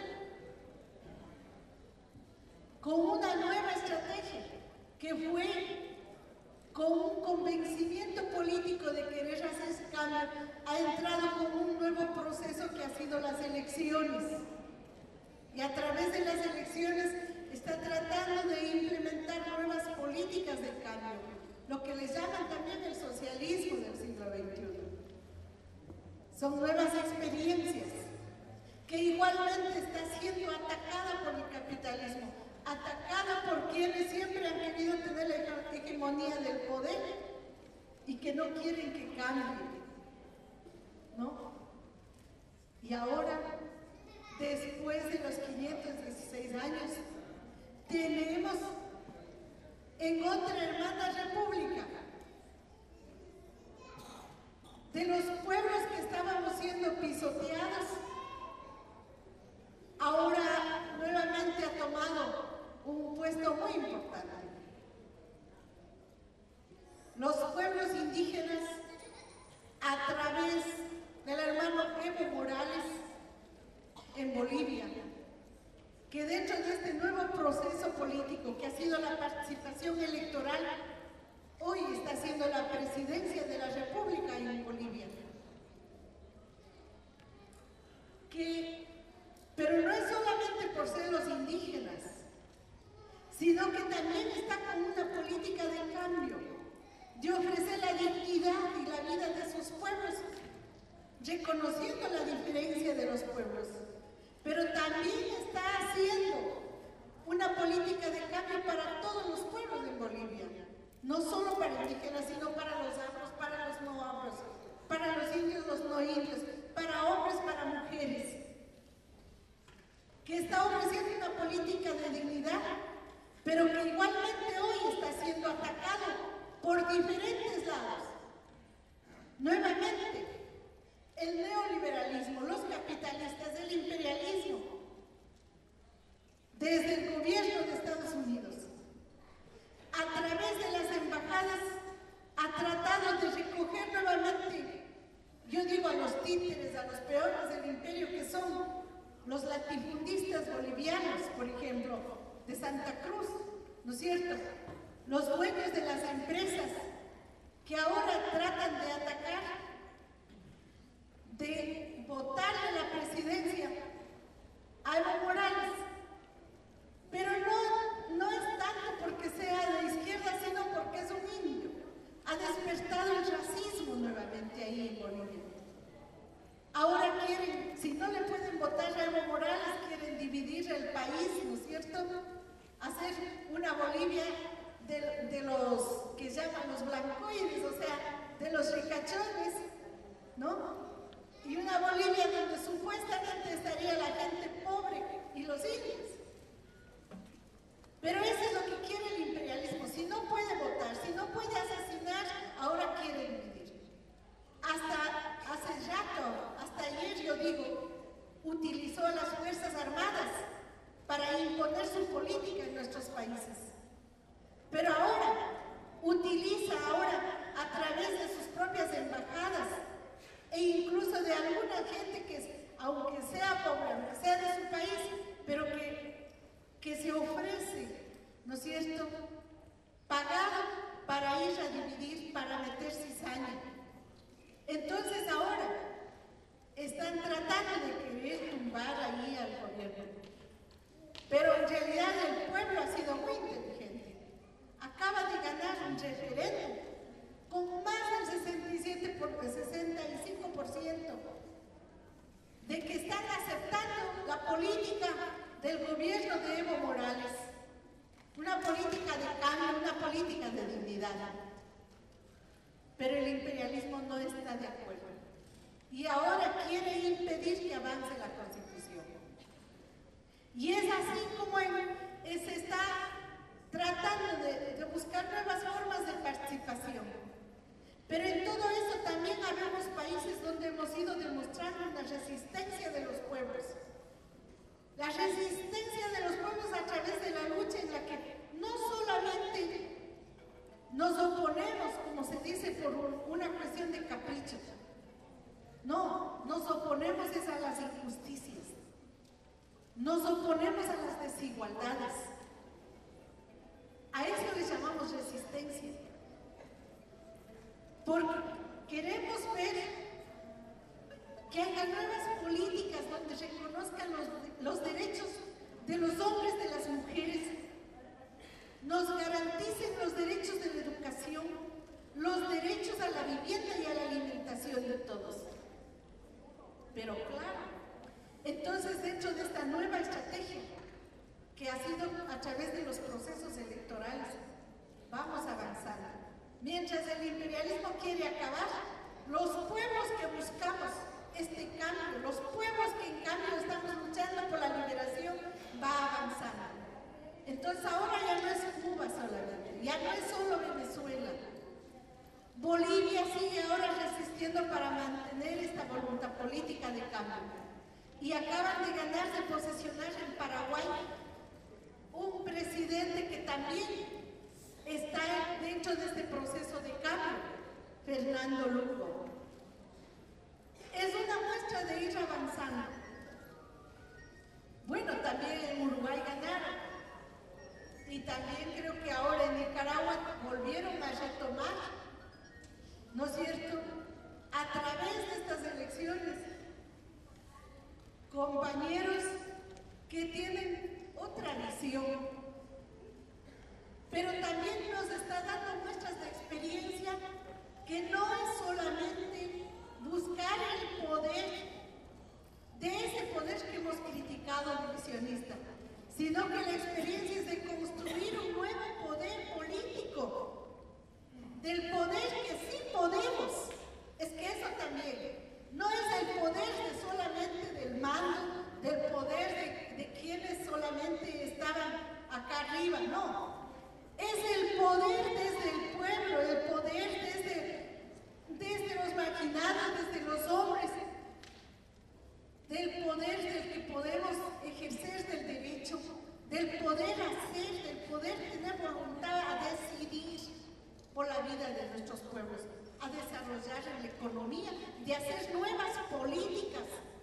con una nueva estrategia que fue con un convencimiento político de querer hacer cambio, ha entrado con un nuevo proceso que ha sido las elecciones. Y a través de las elecciones está tratando de implementar nuevas políticas de cambio, lo que les llaman también el socialismo del siglo XXI. Son nuevas experiencias que igualmente está siendo atacada por el capitalismo, atacada por quienes siempre han querido tener la hegemonía del poder y que no quieren que cambie, ¿no? Y ahora, después de los 516 años, tenemos en otra hermana república de los pueblos que estábamos siendo pisoteados, ahora nuevamente ha tomado un puesto muy importante. Los pueblos indígenas, a través del hermano Evo Morales en Bolivia, que dentro de este nuevo proceso político que ha sido la participación electoral, hoy está siendo la presidencia de la República en Bolivia. Pero no es solamente por ser los indígenas, sino que también está con una política de cambio, de ofrecer la dignidad y la vida de sus pueblos, reconociendo la diferencia de los pueblos. Pero también está haciendo una política de cambio para todos los pueblos en Bolivia, no solo para indígenas, sino para los afros, para los no afros, para los indios, los no indios, para hombres, para mujeres, que está ofreciendo una política de dignidad, pero que igualmente hoy está siendo atacado por diferentes lados. Nuevamente, el neoliberalismo, los capitalistas, el imperialismo, desde el gobierno de Estados Unidos, a través de las embajadas, ha tratado de recoger nuevamente, yo digo, a los títeres, a los peones del imperio, que son los latifundistas bolivianos, por ejemplo, de Santa Cruz, ¿no es cierto? Los dueños de las empresas que ahora tratan de atacar, de votarle la presidencia a Evo Morales. Pero no es tanto porque sea de izquierda, sino porque es un indio. Ha despertado el racismo nuevamente ahí en Bolivia. Ahora quieren, si no le pueden votar a Evo Morales, quieren dividir el país, ¿no es cierto? Hacer una Bolivia de los que llaman los blancoides, o sea, de los ricachones, ¿no? Y una Bolivia donde supuestamente estaría la gente pobre y los indios. Pero eso es lo que quiere el imperialismo. Si no puede votar, si no puede asesinar, ahora quiere dividir. Hasta hace rato, hasta ayer yo digo, utilizó a las Fuerzas Armadas para imponer su política en nuestros países. Pero ahora, utiliza a través de sus propias embajadas e incluso de alguna gente que, aunque sea pobre, aunque sea de su país, pero que se ofrece, ¿no es cierto?, pagado para ir a dividir, para meter cizaña. Entonces ahora están tratando de querer tumbar ahí al gobierno. Pero en realidad el pueblo ha sido muy inteligente. Acaba de ganar un referéndum con más del 65% de que están aceptando la política del gobierno de Evo Morales. Una política de cambio, una política de dignidad. Pero el imperialismo no está de acuerdo. Y ahora quiere impedir que avance la Constitución. Y es así como se está tratando de buscar nuevas formas de participación. Pero en todo eso también habemos países donde hemos ido demostrando una resistencia de los pueblos. La resistencia de los pueblos a través de la lucha en la que no solamente nos oponemos, como se dice, por una cuestión de capricho. No, nos oponemos es a las injusticias. Nos oponemos a las desigualdades. A eso le llamamos resistencia. Porque queremos ver que haya nuevas políticas donde reconozcan los derechos de los hombres, de las mujeres, nos garanticen los derechos de la educación, los derechos a la vivienda y a la alimentación de todos. Pero claro, entonces dentro de esta nueva estrategia que ha sido a través de los procesos electorales, vamos avanzando. Mientras el imperialismo quiere acabar, los pueblos que buscamos este cambio, los pueblos que en cambio estamos luchando por la liberación, va avanzando. Entonces ahora ya no es Cuba solamente, ya no es solo Venezuela. Bolivia sigue ahora resistiendo para mantener esta voluntad política de cambio. Y acaban de ganar, de posesionar en Paraguay un presidente que también está dentro de este proceso de cambio, Fernando Lugo. Es una muestra de ir avanzando. Bueno, también en Uruguay también creo que ahora en Nicaragua volvieron a retomar, ¿no es cierto?, a través de estas elecciones, compañeros que tienen otra visión, pero también nos está dando muestras de experiencia que no es solamente buscar el poder, de ese poder que hemos criticado divisionista, sino que la experiencia es de construir un nuevo poder político, del poder que sí podemos. Es que eso también no es el poder de solamente del mando, del poder de quienes solamente estaban acá arriba, no. Es el poder desde el pueblo, el poder desde los marginados, desde los hombres, del poder del que podemos ejercer del derecho, del poder hacer, del poder tener voluntad a decidir por la vida de nuestros pueblos, a desarrollar la economía, de hacer nuevas políticas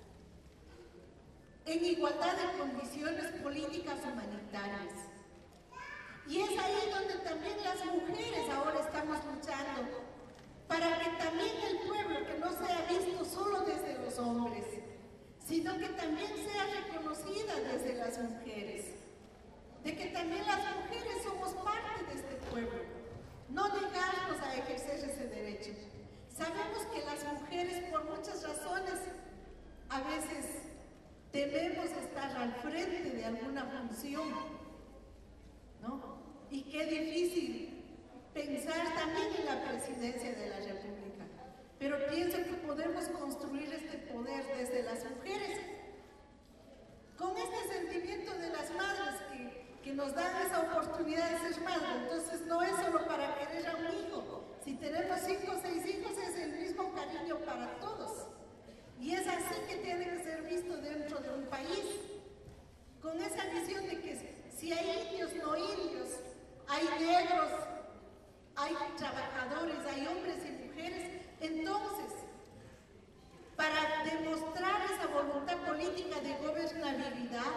en igualdad de condiciones políticas humanitarias. Y es ahí donde también las mujeres ahora estamos luchando, para que también el pueblo, que no sea visto solo desde los hombres, sino que también sea reconocida desde las mujeres, de que también las mujeres somos parte de este pueblo, no negarnos a ejercer ese derecho. Sabemos que las mujeres, por muchas razones, a veces tememos estar al frente de alguna función, ¿no? Y qué difícil pensar también en la presidencia de la República. Pero pienso que podemos construir este poder desde las mujeres, con este sentimiento de las madres que nos dan esa oportunidad de ser madre. Entonces no es solo para querer a un hijo. Si tenemos 5 o 6 hijos es el mismo cariño para todos. Y es así que tiene que ser visto dentro de un país, con esa visión de que si hay indios, no indios, hay negros, hay trabajadores, hay hombres y mujeres. Entonces, para demostrar esa voluntad política de gobernabilidad,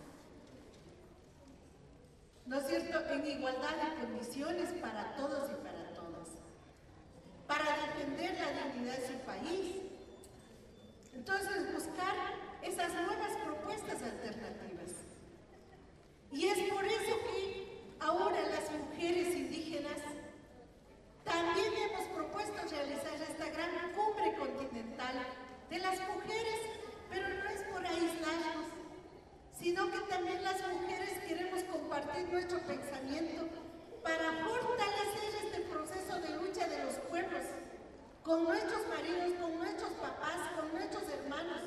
¿no es cierto?, en igualdad de condiciones para todos y para todas, para defender la dignidad de su país. Entonces, buscar esas nuevas propuestas alternativas. Y es por eso que ahora las mujeres indígenas también hemos propuesto realizar esta gran cumbre continental de las mujeres, pero no es por aislarnos, sino que también las mujeres queremos compartir nuestro pensamiento para fortalecer este proceso de lucha de los pueblos, con nuestros maridos, con nuestros papás, con nuestros hermanos,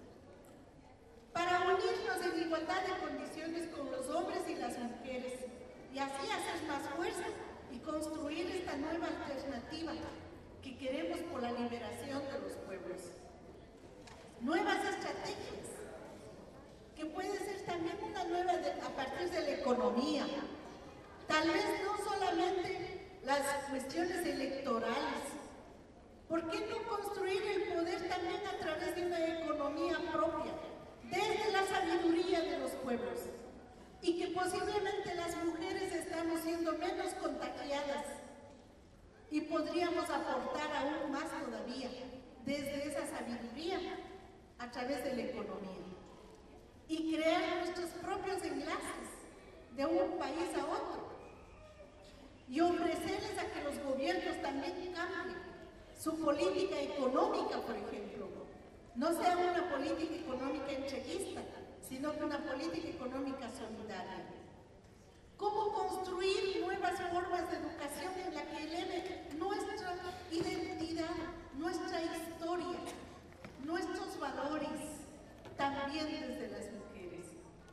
para unirnos en igualdad de condiciones con los hombres y las mujeres, y así hacer más fuerza y construir esta nueva alternativa que queremos por la liberación de los pueblos. Nuevas estrategias, que puede ser también una nueva a partir de la economía. Tal vez no solamente las cuestiones electorales. ¿Por qué no construir el poder también a través de una economía propia, desde la sabiduría de los pueblos? Y que posiblemente las mujeres estamos siendo menos contagiadas y podríamos aportar aún más todavía desde esa sabiduría a través de la economía y crear nuestros propios enlaces de un país a otro y ofrecerles a que los gobiernos también cambien su política económica, por ejemplo, no sea una política económica entreguista, sino que una política económica solidaria. ¿Cómo construir nuevas formas de educación en la que eleve nuestra identidad, nuestra historia, nuestros valores, también desde las mujeres?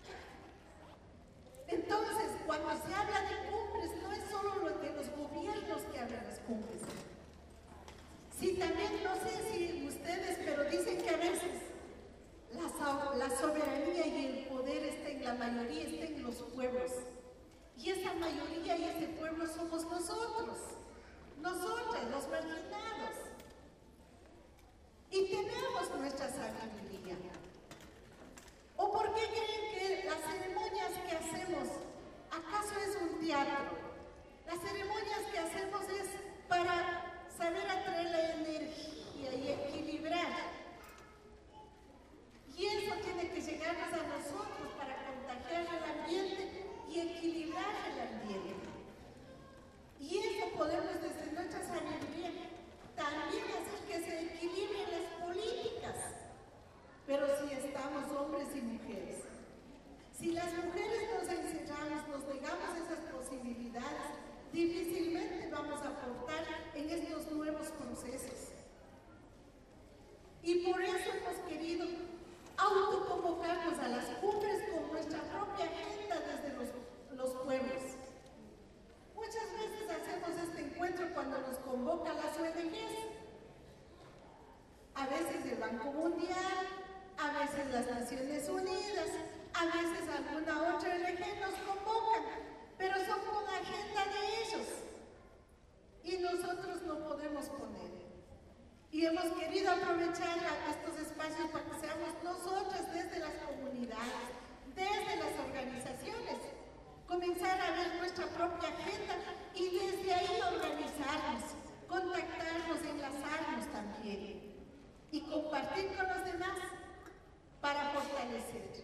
Entonces, cuando se habla de cumbres, no es solo lo de los gobiernos que hablan las cumbres. Sí, también, no sé si ustedes, pero dicen que a veces la soberanía y el poder está en la mayoría, está en los pueblos. Y esa mayoría y ese pueblo somos nosotros, nosotras, los marginados. Y tenemos nuestra sabiduría. O por nuestra propia agenda y desde ahí organizarnos, contactarnos, enlazarnos también y compartir con los demás para fortalecer.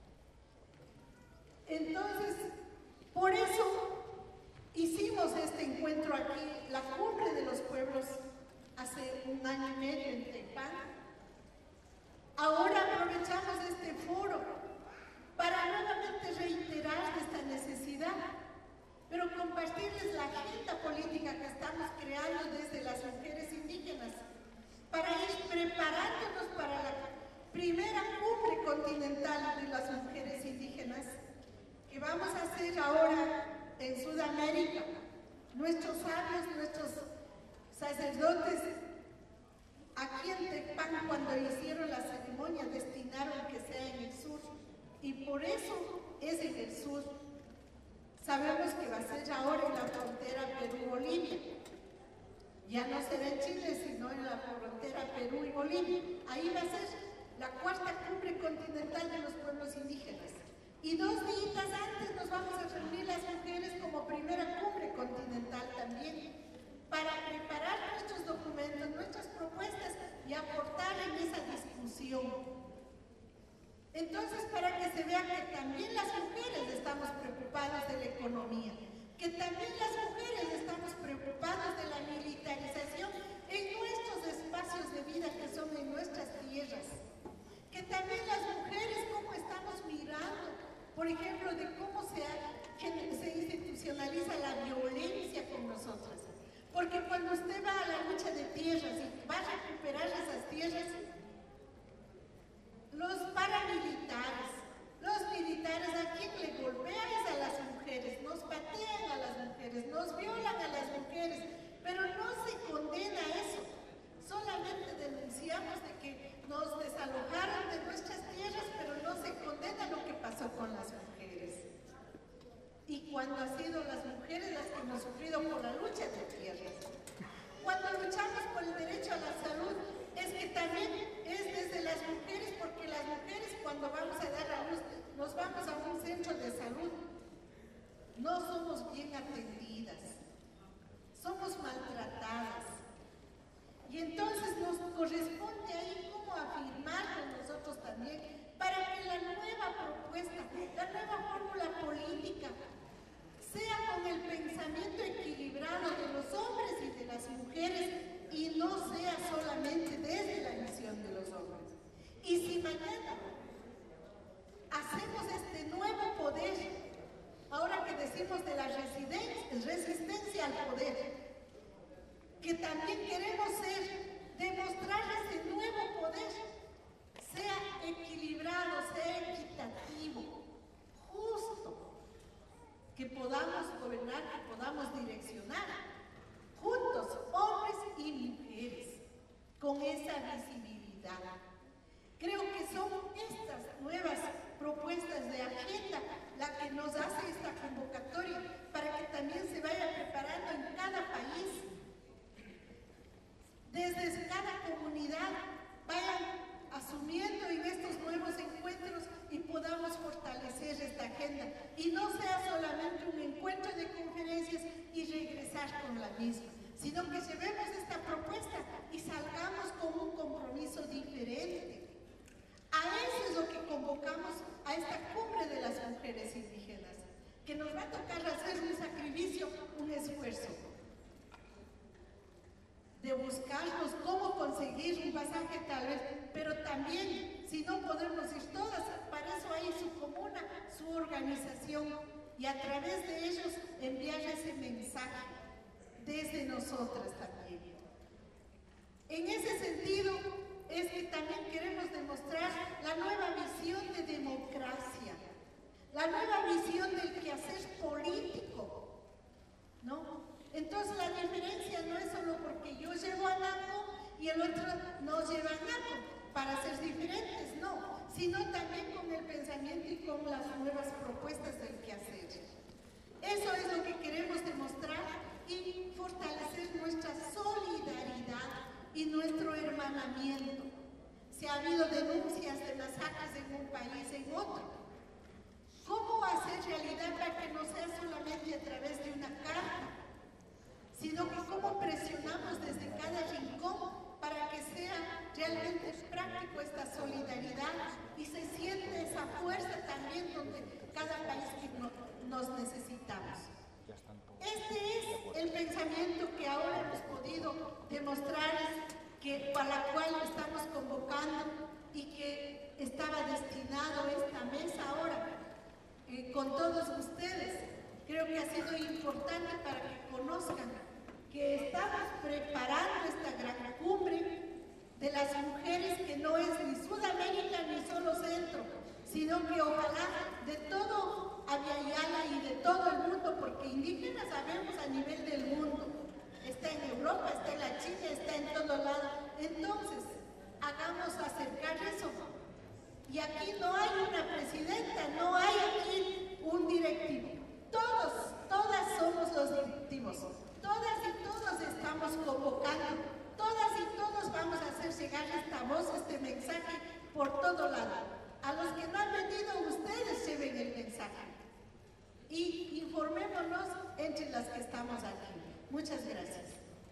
Entonces, por eso hicimos este encuentro aquí, la Cumbre de los Pueblos, hace 1 año y medio en Tecpan. Ahora aprovechamos este foro para nuevamente reiterar esta necesidad, pero compartirles la agenda política que estamos creando desde las mujeres indígenas para ir preparándonos para la primera cumbre continental de las mujeres indígenas que vamos a hacer ahora en Sudamérica. Nuestros sabios, nuestros sacerdotes, aquí en Tecpan, cuando hicieron la ceremonia, destinaron que sea en el sur, y por eso es en el sur. Sabemos que va a ser ahora en la frontera Perú-Bolivia. Ya no será en Chile, sino en la frontera Perú y Bolivia. Ahí va a ser la 4ª cumbre continental de los pueblos indígenas. Y 2 días antes nos vamos a reunir las mujeres como primera cumbre continental también, para preparar nuestros documentos, nuestras propuestas y aportar en esa discusión. Entonces, para que se vea que también las mujeres estamos preocupadas de la economía, que también las mujeres estamos preocupadas de la militarización en nuestros espacios de vida que son en nuestras tierras, que también las mujeres cómo estamos mirando, por ejemplo, de cómo se institucionaliza la violencia con nosotras. Porque cuando usted va a la lucha de tierras y va a recuperar esas tierras, los paramilitares, los militares, ¿a quién le golpean? Es a las mujeres, nos patean a las mujeres, nos violan a las mujeres, pero no se condena eso. Solamente denunciamos de que nos desalojaron de nuestras tierras, pero no se condena lo que pasó con las mujeres. Y cuando han sido las mujeres las que hemos sufrido por la lucha de tierras. Cuando luchamos por el derecho a la salud, es que también es desde las mujeres, porque las mujeres cuando vamos a dar a luz, nos vamos a un centro de salud, no somos bien atendidas, somos maltratadas. Y entonces nos corresponde ahí cómo afirmarnos nosotros también, para que la nueva propuesta, la nueva fórmula política, sea con el pensamiento equilibrado de los hombres y de las mujeres y no sea solamente desde la visión de los hombres. Y si mañana hacemos este nuevo poder, ahora que decimos de la resistencia al poder, que también queremos demostrar ese nuevo poder, sea equilibrado, sea equitativo, justo, que podamos gobernar, que podamos direccionar juntos, hombres y mujeres, con esa visibilidad. Creo que son estas nuevas propuestas de agenda la que nos hace esta convocatoria para que también se vaya preparando en cada país, desde cada comunidad, vayan asumiendo en estos nuevos encuentros y podamos fortalecer esta agenda y no sea solamente un encuentro de conferencias y regresar con la misma, sino que llevemos esta propuesta y salgamos con un compromiso diferente. A eso es lo que convocamos a esta cumbre de las mujeres indígenas, que nos va a tocar hacer un sacrificio, un esfuerzo de buscarnos cómo conseguir un pasaje tal vez, pero también, si no podemos ir todas, para eso hay su comuna, su organización, y a través de ellos enviar ese mensaje desde nosotras también. En ese sentido, es que también queremos demostrar la nueva visión de democracia, la nueva visión del quehacer político, ¿no? Entonces la diferencia no es solo porque yo llevo a NACO y el otro no lleva a NACO para ser diferentes, no, sino también con el pensamiento y con las nuevas propuestas del quehacer. Eso es lo que queremos demostrar y fortalecer nuestra solidaridad y nuestro hermanamiento. Si ha habido denuncias de masacres en un país, en otro, ¿cómo hacer realidad para que no sea solamente a través democrático, esta solidaridad, y se siente esa fuerza también donde cada país que nos necesitamos. Este es el pensamiento que ahora hemos podido demostrar, para la cual estamos convocando y que estaba destinado esta mesa ahora con todos ustedes. Creo que ha sido importante para que conozcan que estamos preparando esta gran cumbre de las mujeres, que no es ni Sudamérica ni solo Centro, sino que ojalá de todo Abya Yala y de todo el mundo, porque indígenas sabemos a nivel del mundo, está en Europa, está en la China, está en todo lado. Entonces, hagamos acercar eso. Y aquí no hay una presidenta, no hay aquí un directivo. Todas somos los directivos. Todas y todos estamos convocando. Todas y todos vamos a hacer llegar esta voz, este mensaje por todo lado. A los que no han venido, ustedes lleven el mensaje. Y informémonos entre las que estamos aquí. Muchas gracias.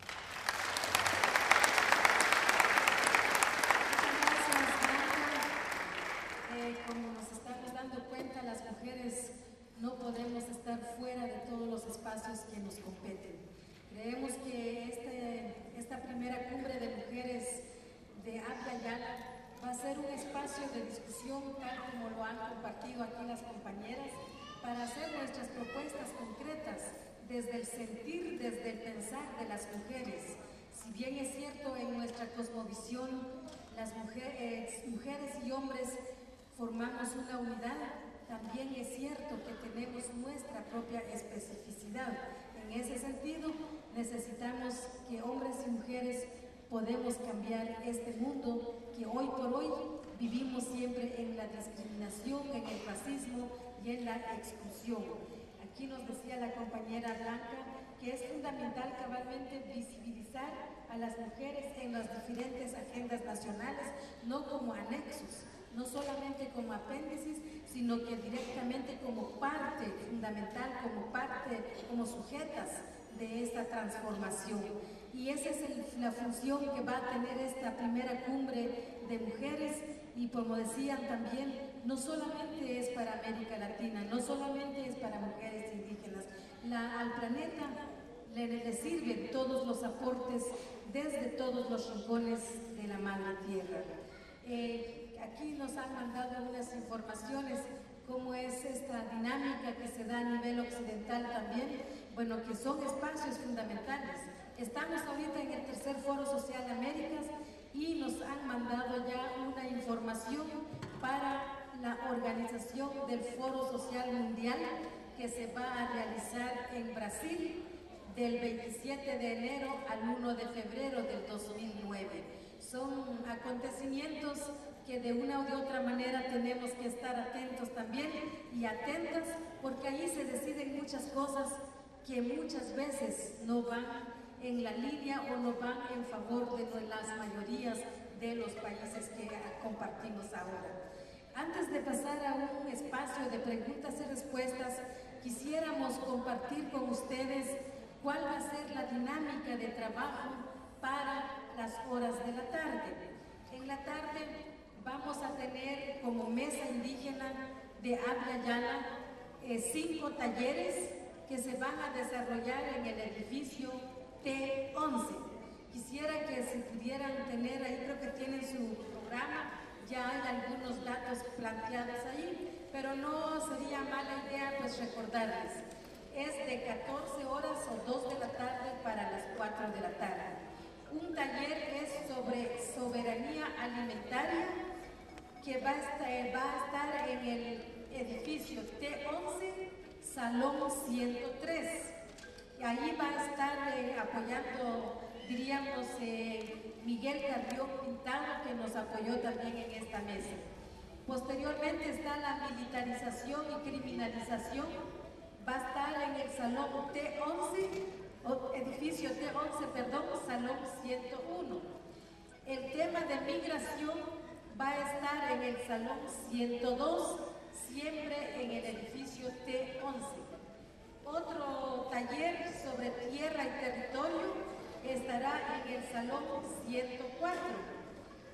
Como nos estamos dando cuenta, las mujeres no podemos estar fuera de todos los espacios que nos competen. Creemos que esta primera cumbre de mujeres de Abya Yala va a ser un espacio de discusión, tal como lo han compartido aquí las compañeras, para hacer nuestras propuestas concretas desde el sentir, desde el pensar de las mujeres. Si bien es cierto, en nuestra cosmovisión las mujeres y hombres formamos una unidad, también es cierto que tenemos nuestra propia especificidad. En ese sentido, necesitamos que hombres y mujeres podemos cambiar este mundo que hoy por hoy vivimos siempre en la discriminación, en el racismo y en la exclusión. Aquí nos decía la compañera Blanca que es fundamental cabalmente visibilizar a las mujeres en las diferentes agendas nacionales, no como anexos, no solamente como apéndices, sino que directamente como parte fundamental, como sujetas de esta transformación. Y esa es la función que va a tener esta primera cumbre de mujeres, y como decían también, no solamente es para América Latina, no solamente es para mujeres indígenas, al planeta le sirven todos los aportes desde todos los rincones de la madre tierra. Aquí nos han mandado unas informaciones, cómo es esta dinámica que se da a nivel occidental también, bueno, que son espacios fundamentales. Estamos ahorita en el tercer Foro Social de Américas y nos han mandado ya una información para la organización del Foro Social Mundial que se va a realizar en Brasil del 27 de enero al 1 de febrero del 2009. Son acontecimientos que de una u de otra manera tenemos que estar atentos también y atentas, porque allí se deciden muchas cosas que muchas veces no van en la línea o no van en favor de las mayorías de los países que compartimos ahora. Antes de pasar a un espacio de preguntas y respuestas, quisiéramos compartir con ustedes cuál va a ser la dinámica de trabajo para las horas de la tarde. En la tarde vamos a tener como mesa indígena de Abya Yala 5 talleres que se van a desarrollar en el edificio T11. Quisiera que se pudieran tener ahí, creo que tienen su programa, ya hay algunos datos planteados ahí, pero no sería mala idea pues recordarles. Es de 14 horas o 2 de la tarde para las 4 de la tarde. Un taller es sobre soberanía alimentaria que va a estar en el edificio T11, Salón 103. Y ahí va a estar apoyando, diríamos, Miguel Carrión Pintado, que nos apoyó también en esta mesa. Posteriormente está la militarización y criminalización. Va a estar en el Salón T11, edificio T11, perdón, Salón 101. El tema de migración va a estar en el Salón 102, siempre en el edificio T11. Otro taller sobre tierra y territorio estará en el Salón 104. Y el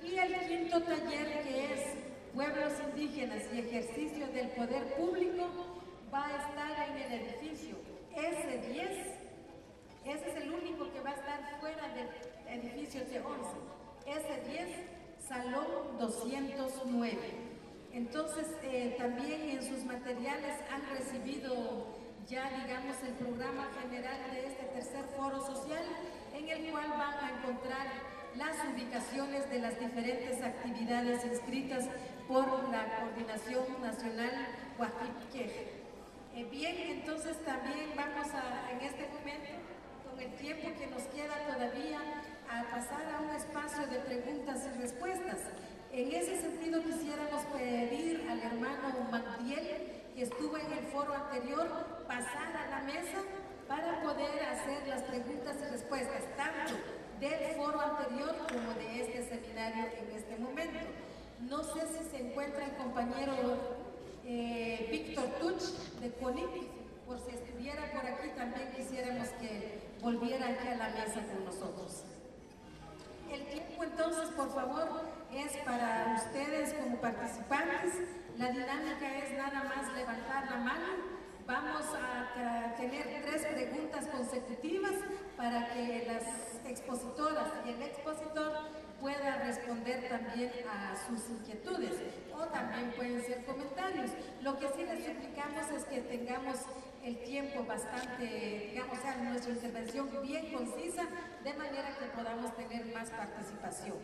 quinto taller, que es Pueblos Indígenas y Ejercicio del Poder Público, va a estar en el edificio S10. Ese es el único que va a estar fuera del edificio T11. S10, Salón 209. Entonces, también en sus materiales han recibido ya, digamos, el programa general de este tercer foro social, en el cual van a encontrar las ubicaciones de las diferentes actividades inscritas por la Coordinación Nacional Huaquipique. Bien, entonces también vamos a, en este momento, con el tiempo que nos queda todavía, a pasar a un espacio de preguntas y respuestas. En ese sentido quisiéramos pedir al hermano Mandiel, que estuvo en el foro anterior, pasar a la mesa para poder hacer las preguntas y respuestas, tanto del foro anterior como de este seminario en este momento. No sé si se encuentra el compañero Víctor Tuch de CONIC, por si estuviera por aquí también quisiéramos que volviera aquí a la mesa con nosotros. El tiempo entonces, por favor, es para ustedes como participantes. La dinámica es nada más levantar la mano. Vamos a tener 3 preguntas consecutivas para que las expositoras y el expositor pueda responder también a sus inquietudes, o también pueden ser comentarios. Lo que sí les suplicamos es que tengamos el tiempo bastante, digamos, sea nuestra intervención bien concisa, de manera que podamos tener más participación.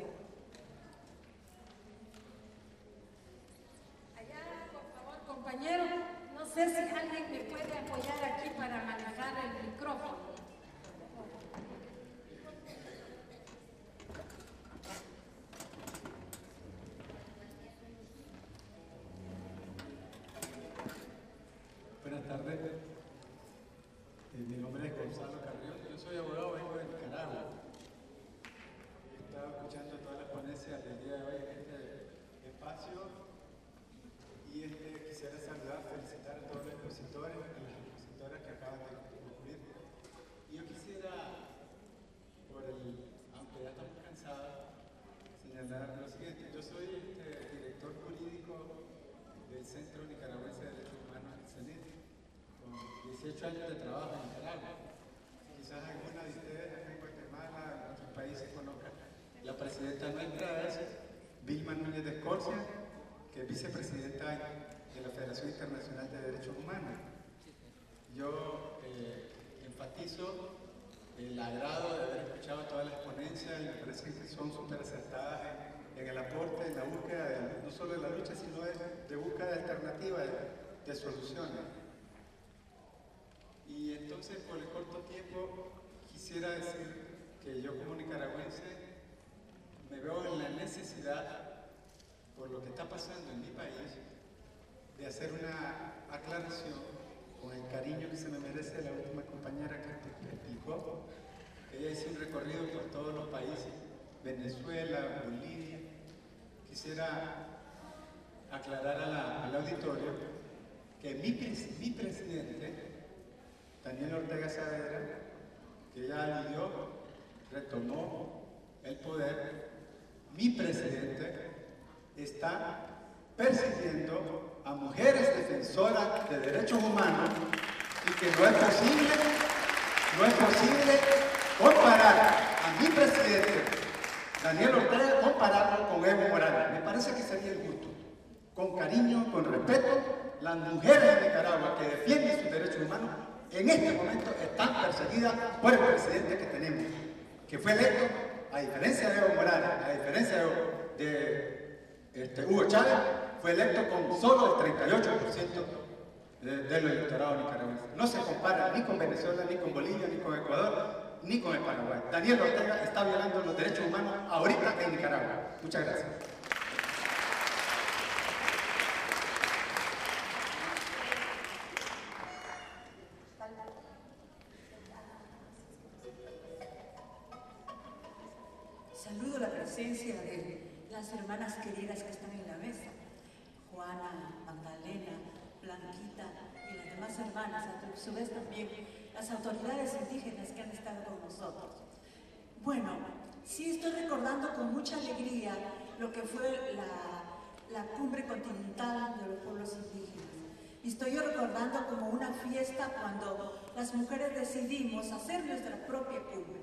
Allá, por favor, compañero, no sé si alguien me puede apoyar aquí para manejar el micrófono. Buenas tardes, mi nombre es Gonzalo Carrión, yo soy abogado, vengo de Nicaragua. He estado escuchando todas las ponencias del día de hoy en este espacio y quisiera saludar, felicitar a todos los expositores, a las expositoras que acaban de concluir. Y yo quisiera, aunque ya estamos cansados, señalar lo siguiente. Yo soy director jurídico del Centro Nicaragüense de Derechos Humanos, el CENID, con 18 años de trabajo en Nicaragua. Quizás alguna de ustedes en Guatemala, en otros países, conozcan. La presidenta nuestra es Vilma Núñez de Escorcia, que es vicepresidenta de la Federación Internacional de Derechos Humanos. Yo enfatizo el agrado de haber escuchado todas las ponencias y me parece que son súper acertadas en el aporte, en la búsqueda, no solo de la lucha, sino de búsqueda de alternativas, de soluciones. Y entonces, por el corto tiempo, quisiera decir que yo como nicaragüense me veo en la necesidad, por lo que está pasando en mi país, de hacer una aclaración con el cariño que se me merece la última compañera que explicó. Ella hizo un recorrido por todos los países, Venezuela, Bolivia. Quisiera aclarar al auditorio que mi presidente, Daniel Ortega Saavedra, que ya aludió, retomó el poder, mi presidente está persiguiendo a mujeres defensoras de derechos humanos y que no es posible comparar a mi presidente, Daniel Ortega, compararlo con Evo Morales. Me parece que sería injusto. Con cariño, con respeto, las mujeres de Nicaragua que defienden sus derechos humanos en este momento están perseguidas por el presidente que tenemos, que fue electo, a diferencia de Evo Morales, a diferencia de Hugo Chávez, fue electo con solo el 38% del electorado nicaragüense. No se compara ni con Venezuela, ni con Bolivia, ni con Ecuador, ni con el Paraguay. Daniel Ortega está violando los derechos humanos ahorita en Nicaragua. Muchas gracias. Saludo la presencia de las hermanas queridas que están en la mesa, Juana, Magdalena, Blanquita y las demás hermanas, a su vez también las autoridades indígenas que han estado con nosotros. Bueno, sí estoy recordando con mucha alegría lo que fue la cumbre continental de los pueblos indígenas. Y estoy recordando como una fiesta cuando las mujeres decidimos hacer nuestra propia cumbre.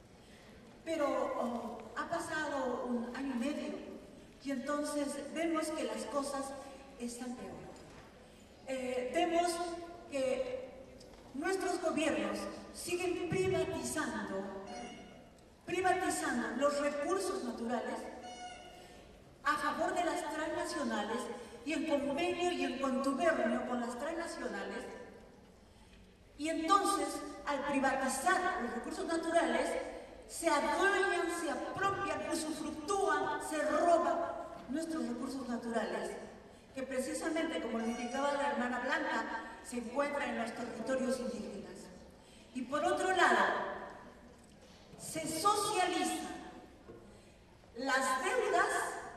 Pero ha pasado un año y medio y entonces vemos que las cosas están peor. Vemos que nuestros gobiernos siguen privatizando los recursos naturales a favor de las transnacionales y en convenio y en contubernio con las transnacionales. Y entonces, al privatizar los recursos naturales, se adueñan, se apropian, usufructúan, se roban nuestros recursos naturales, que precisamente, como lo indicaba la hermana Blanca, se encuentran en los territorios indígenas. Y por otro lado, se socializan las deudas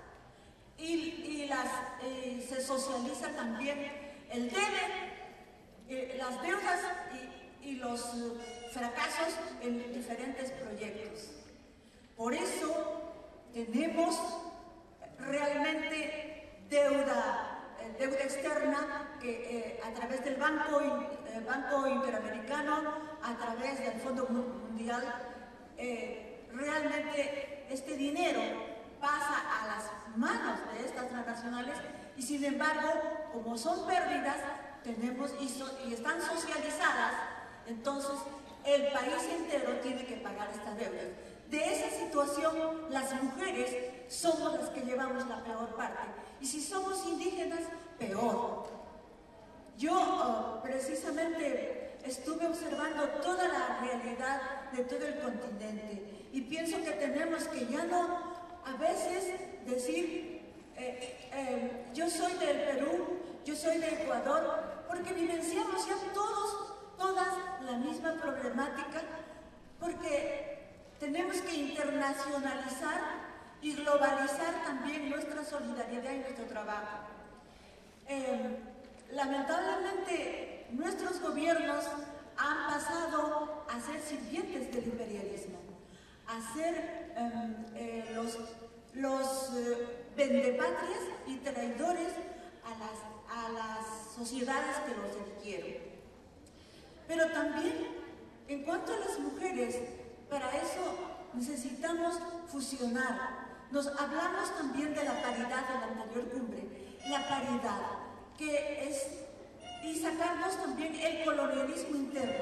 y se socializa también el debe, las deudas y los fracasos en diferentes proyectos. Por eso tenemos realmente deuda externa que a través del Banco Interamericano, a través del Fondo Mundial, realmente este dinero pasa a las manos de estas transnacionales y sin embargo, como son pérdidas, tenemos y están socializadas, entonces el país entero tiene que pagar esta deuda. De esa situación, las mujeres somos las que llevamos la peor parte. Y si somos indígenas, peor. Yo precisamente estuve observando toda la realidad de todo el continente y pienso que tenemos que ya no a veces decir yo soy del Perú, yo soy de Ecuador, porque vivenciamos ya todas la misma problemática, porque tenemos que internacionalizar y globalizar también nuestra solidaridad y nuestro trabajo. Lamentablemente, nuestros gobiernos han pasado a ser sirvientes del imperialismo, a ser los vendepatrias y traidores a las sociedades que los eligieron. Pero también, en cuanto a las mujeres, para eso necesitamos fusionar. Nos hablamos también de la paridad de la anterior cumbre, la paridad, que es, y sacarnos también el colonialismo interno.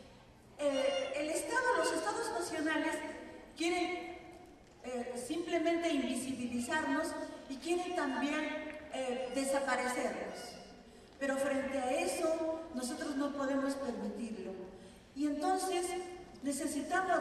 Los estados nacionales quieren simplemente invisibilizarnos y quieren también desaparecernos. Pero frente a eso, nosotros no podemos permitirlo. Y entonces necesitamos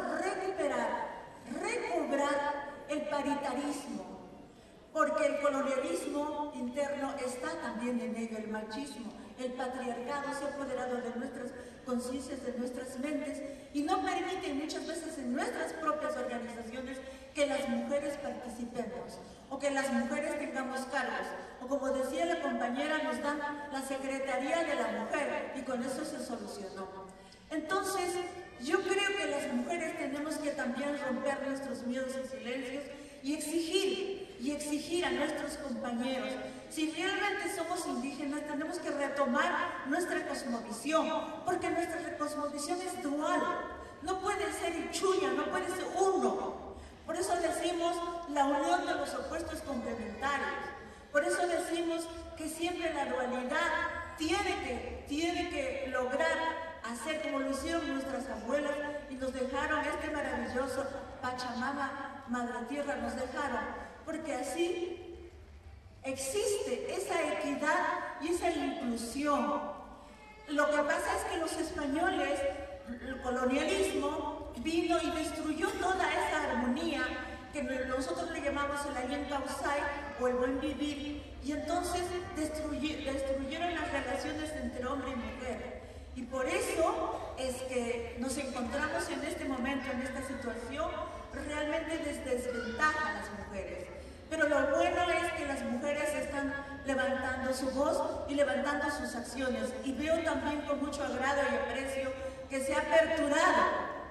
recobrar el paritarismo, porque el colonialismo interno está también en ello, el machismo, el patriarcado se ha apoderado de nuestras conciencias, de nuestras mentes, y no permite muchas veces en nuestras propias organizaciones que las mujeres participemos, o que las mujeres tengamos cargos, o como decía la compañera, nos dan la Secretaría de la Mujer, y con eso se solucionó. Entonces, yo creo que las mujeres tenemos que también romper nuestros miedos y silencios y exigir a nuestros compañeros. Si realmente somos indígenas, tenemos que retomar nuestra cosmovisión, porque nuestra cosmovisión es dual. No puede ser ichuya, no puede ser uno. Por eso decimos la unión de los opuestos complementarios. Por eso decimos que siempre la dualidad tiene que lograr hacer como lo hicieron nuestras abuelas y nos dejaron este maravilloso Pachamama, Madre Tierra, nos dejaron, porque así existe esa equidad y esa inclusión. Lo que pasa es que los españoles, el colonialismo, vino y destruyó toda esa armonía que nosotros le llamamos el Allen Causay o el buen vivir, y entonces destruyeron las relaciones entre hombre y mujer. Y por eso es que nos encontramos en este momento, en esta situación, realmente desventaja a las mujeres. Pero lo bueno es que las mujeres están levantando su voz y levantando sus acciones. Y veo también con mucho agrado y aprecio que se ha aperturado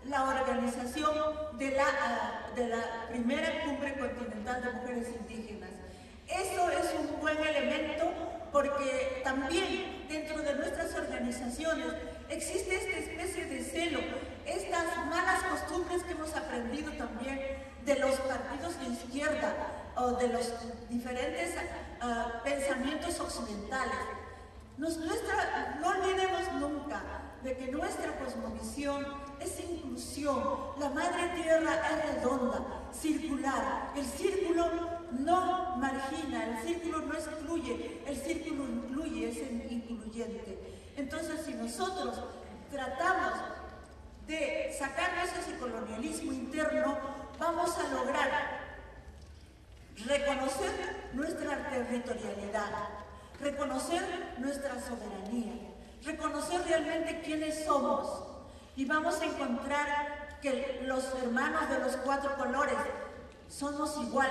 la organización de la primera cumbre continental de mujeres indígenas. Eso es un buen elemento porque también dentro de nuestras organizaciones existe esta especie de celo, estas malas costumbres que hemos aprendido también de los partidos de izquierda o de los diferentes pensamientos occidentales. No olvidemos nunca de que nuestra cosmovisión es inclusión. La madre tierra es redonda, circular. El círculo no margina, el círculo no excluye, el círculo incluye, es incluyente. Entonces, si nosotros tratamos de sacarnos ese colonialismo interno, vamos a lograr reconocer nuestra territorialidad, reconocer nuestra soberanía, reconocer realmente quiénes somos, y vamos a encontrar que los hermanos de los 4 colores somos iguales.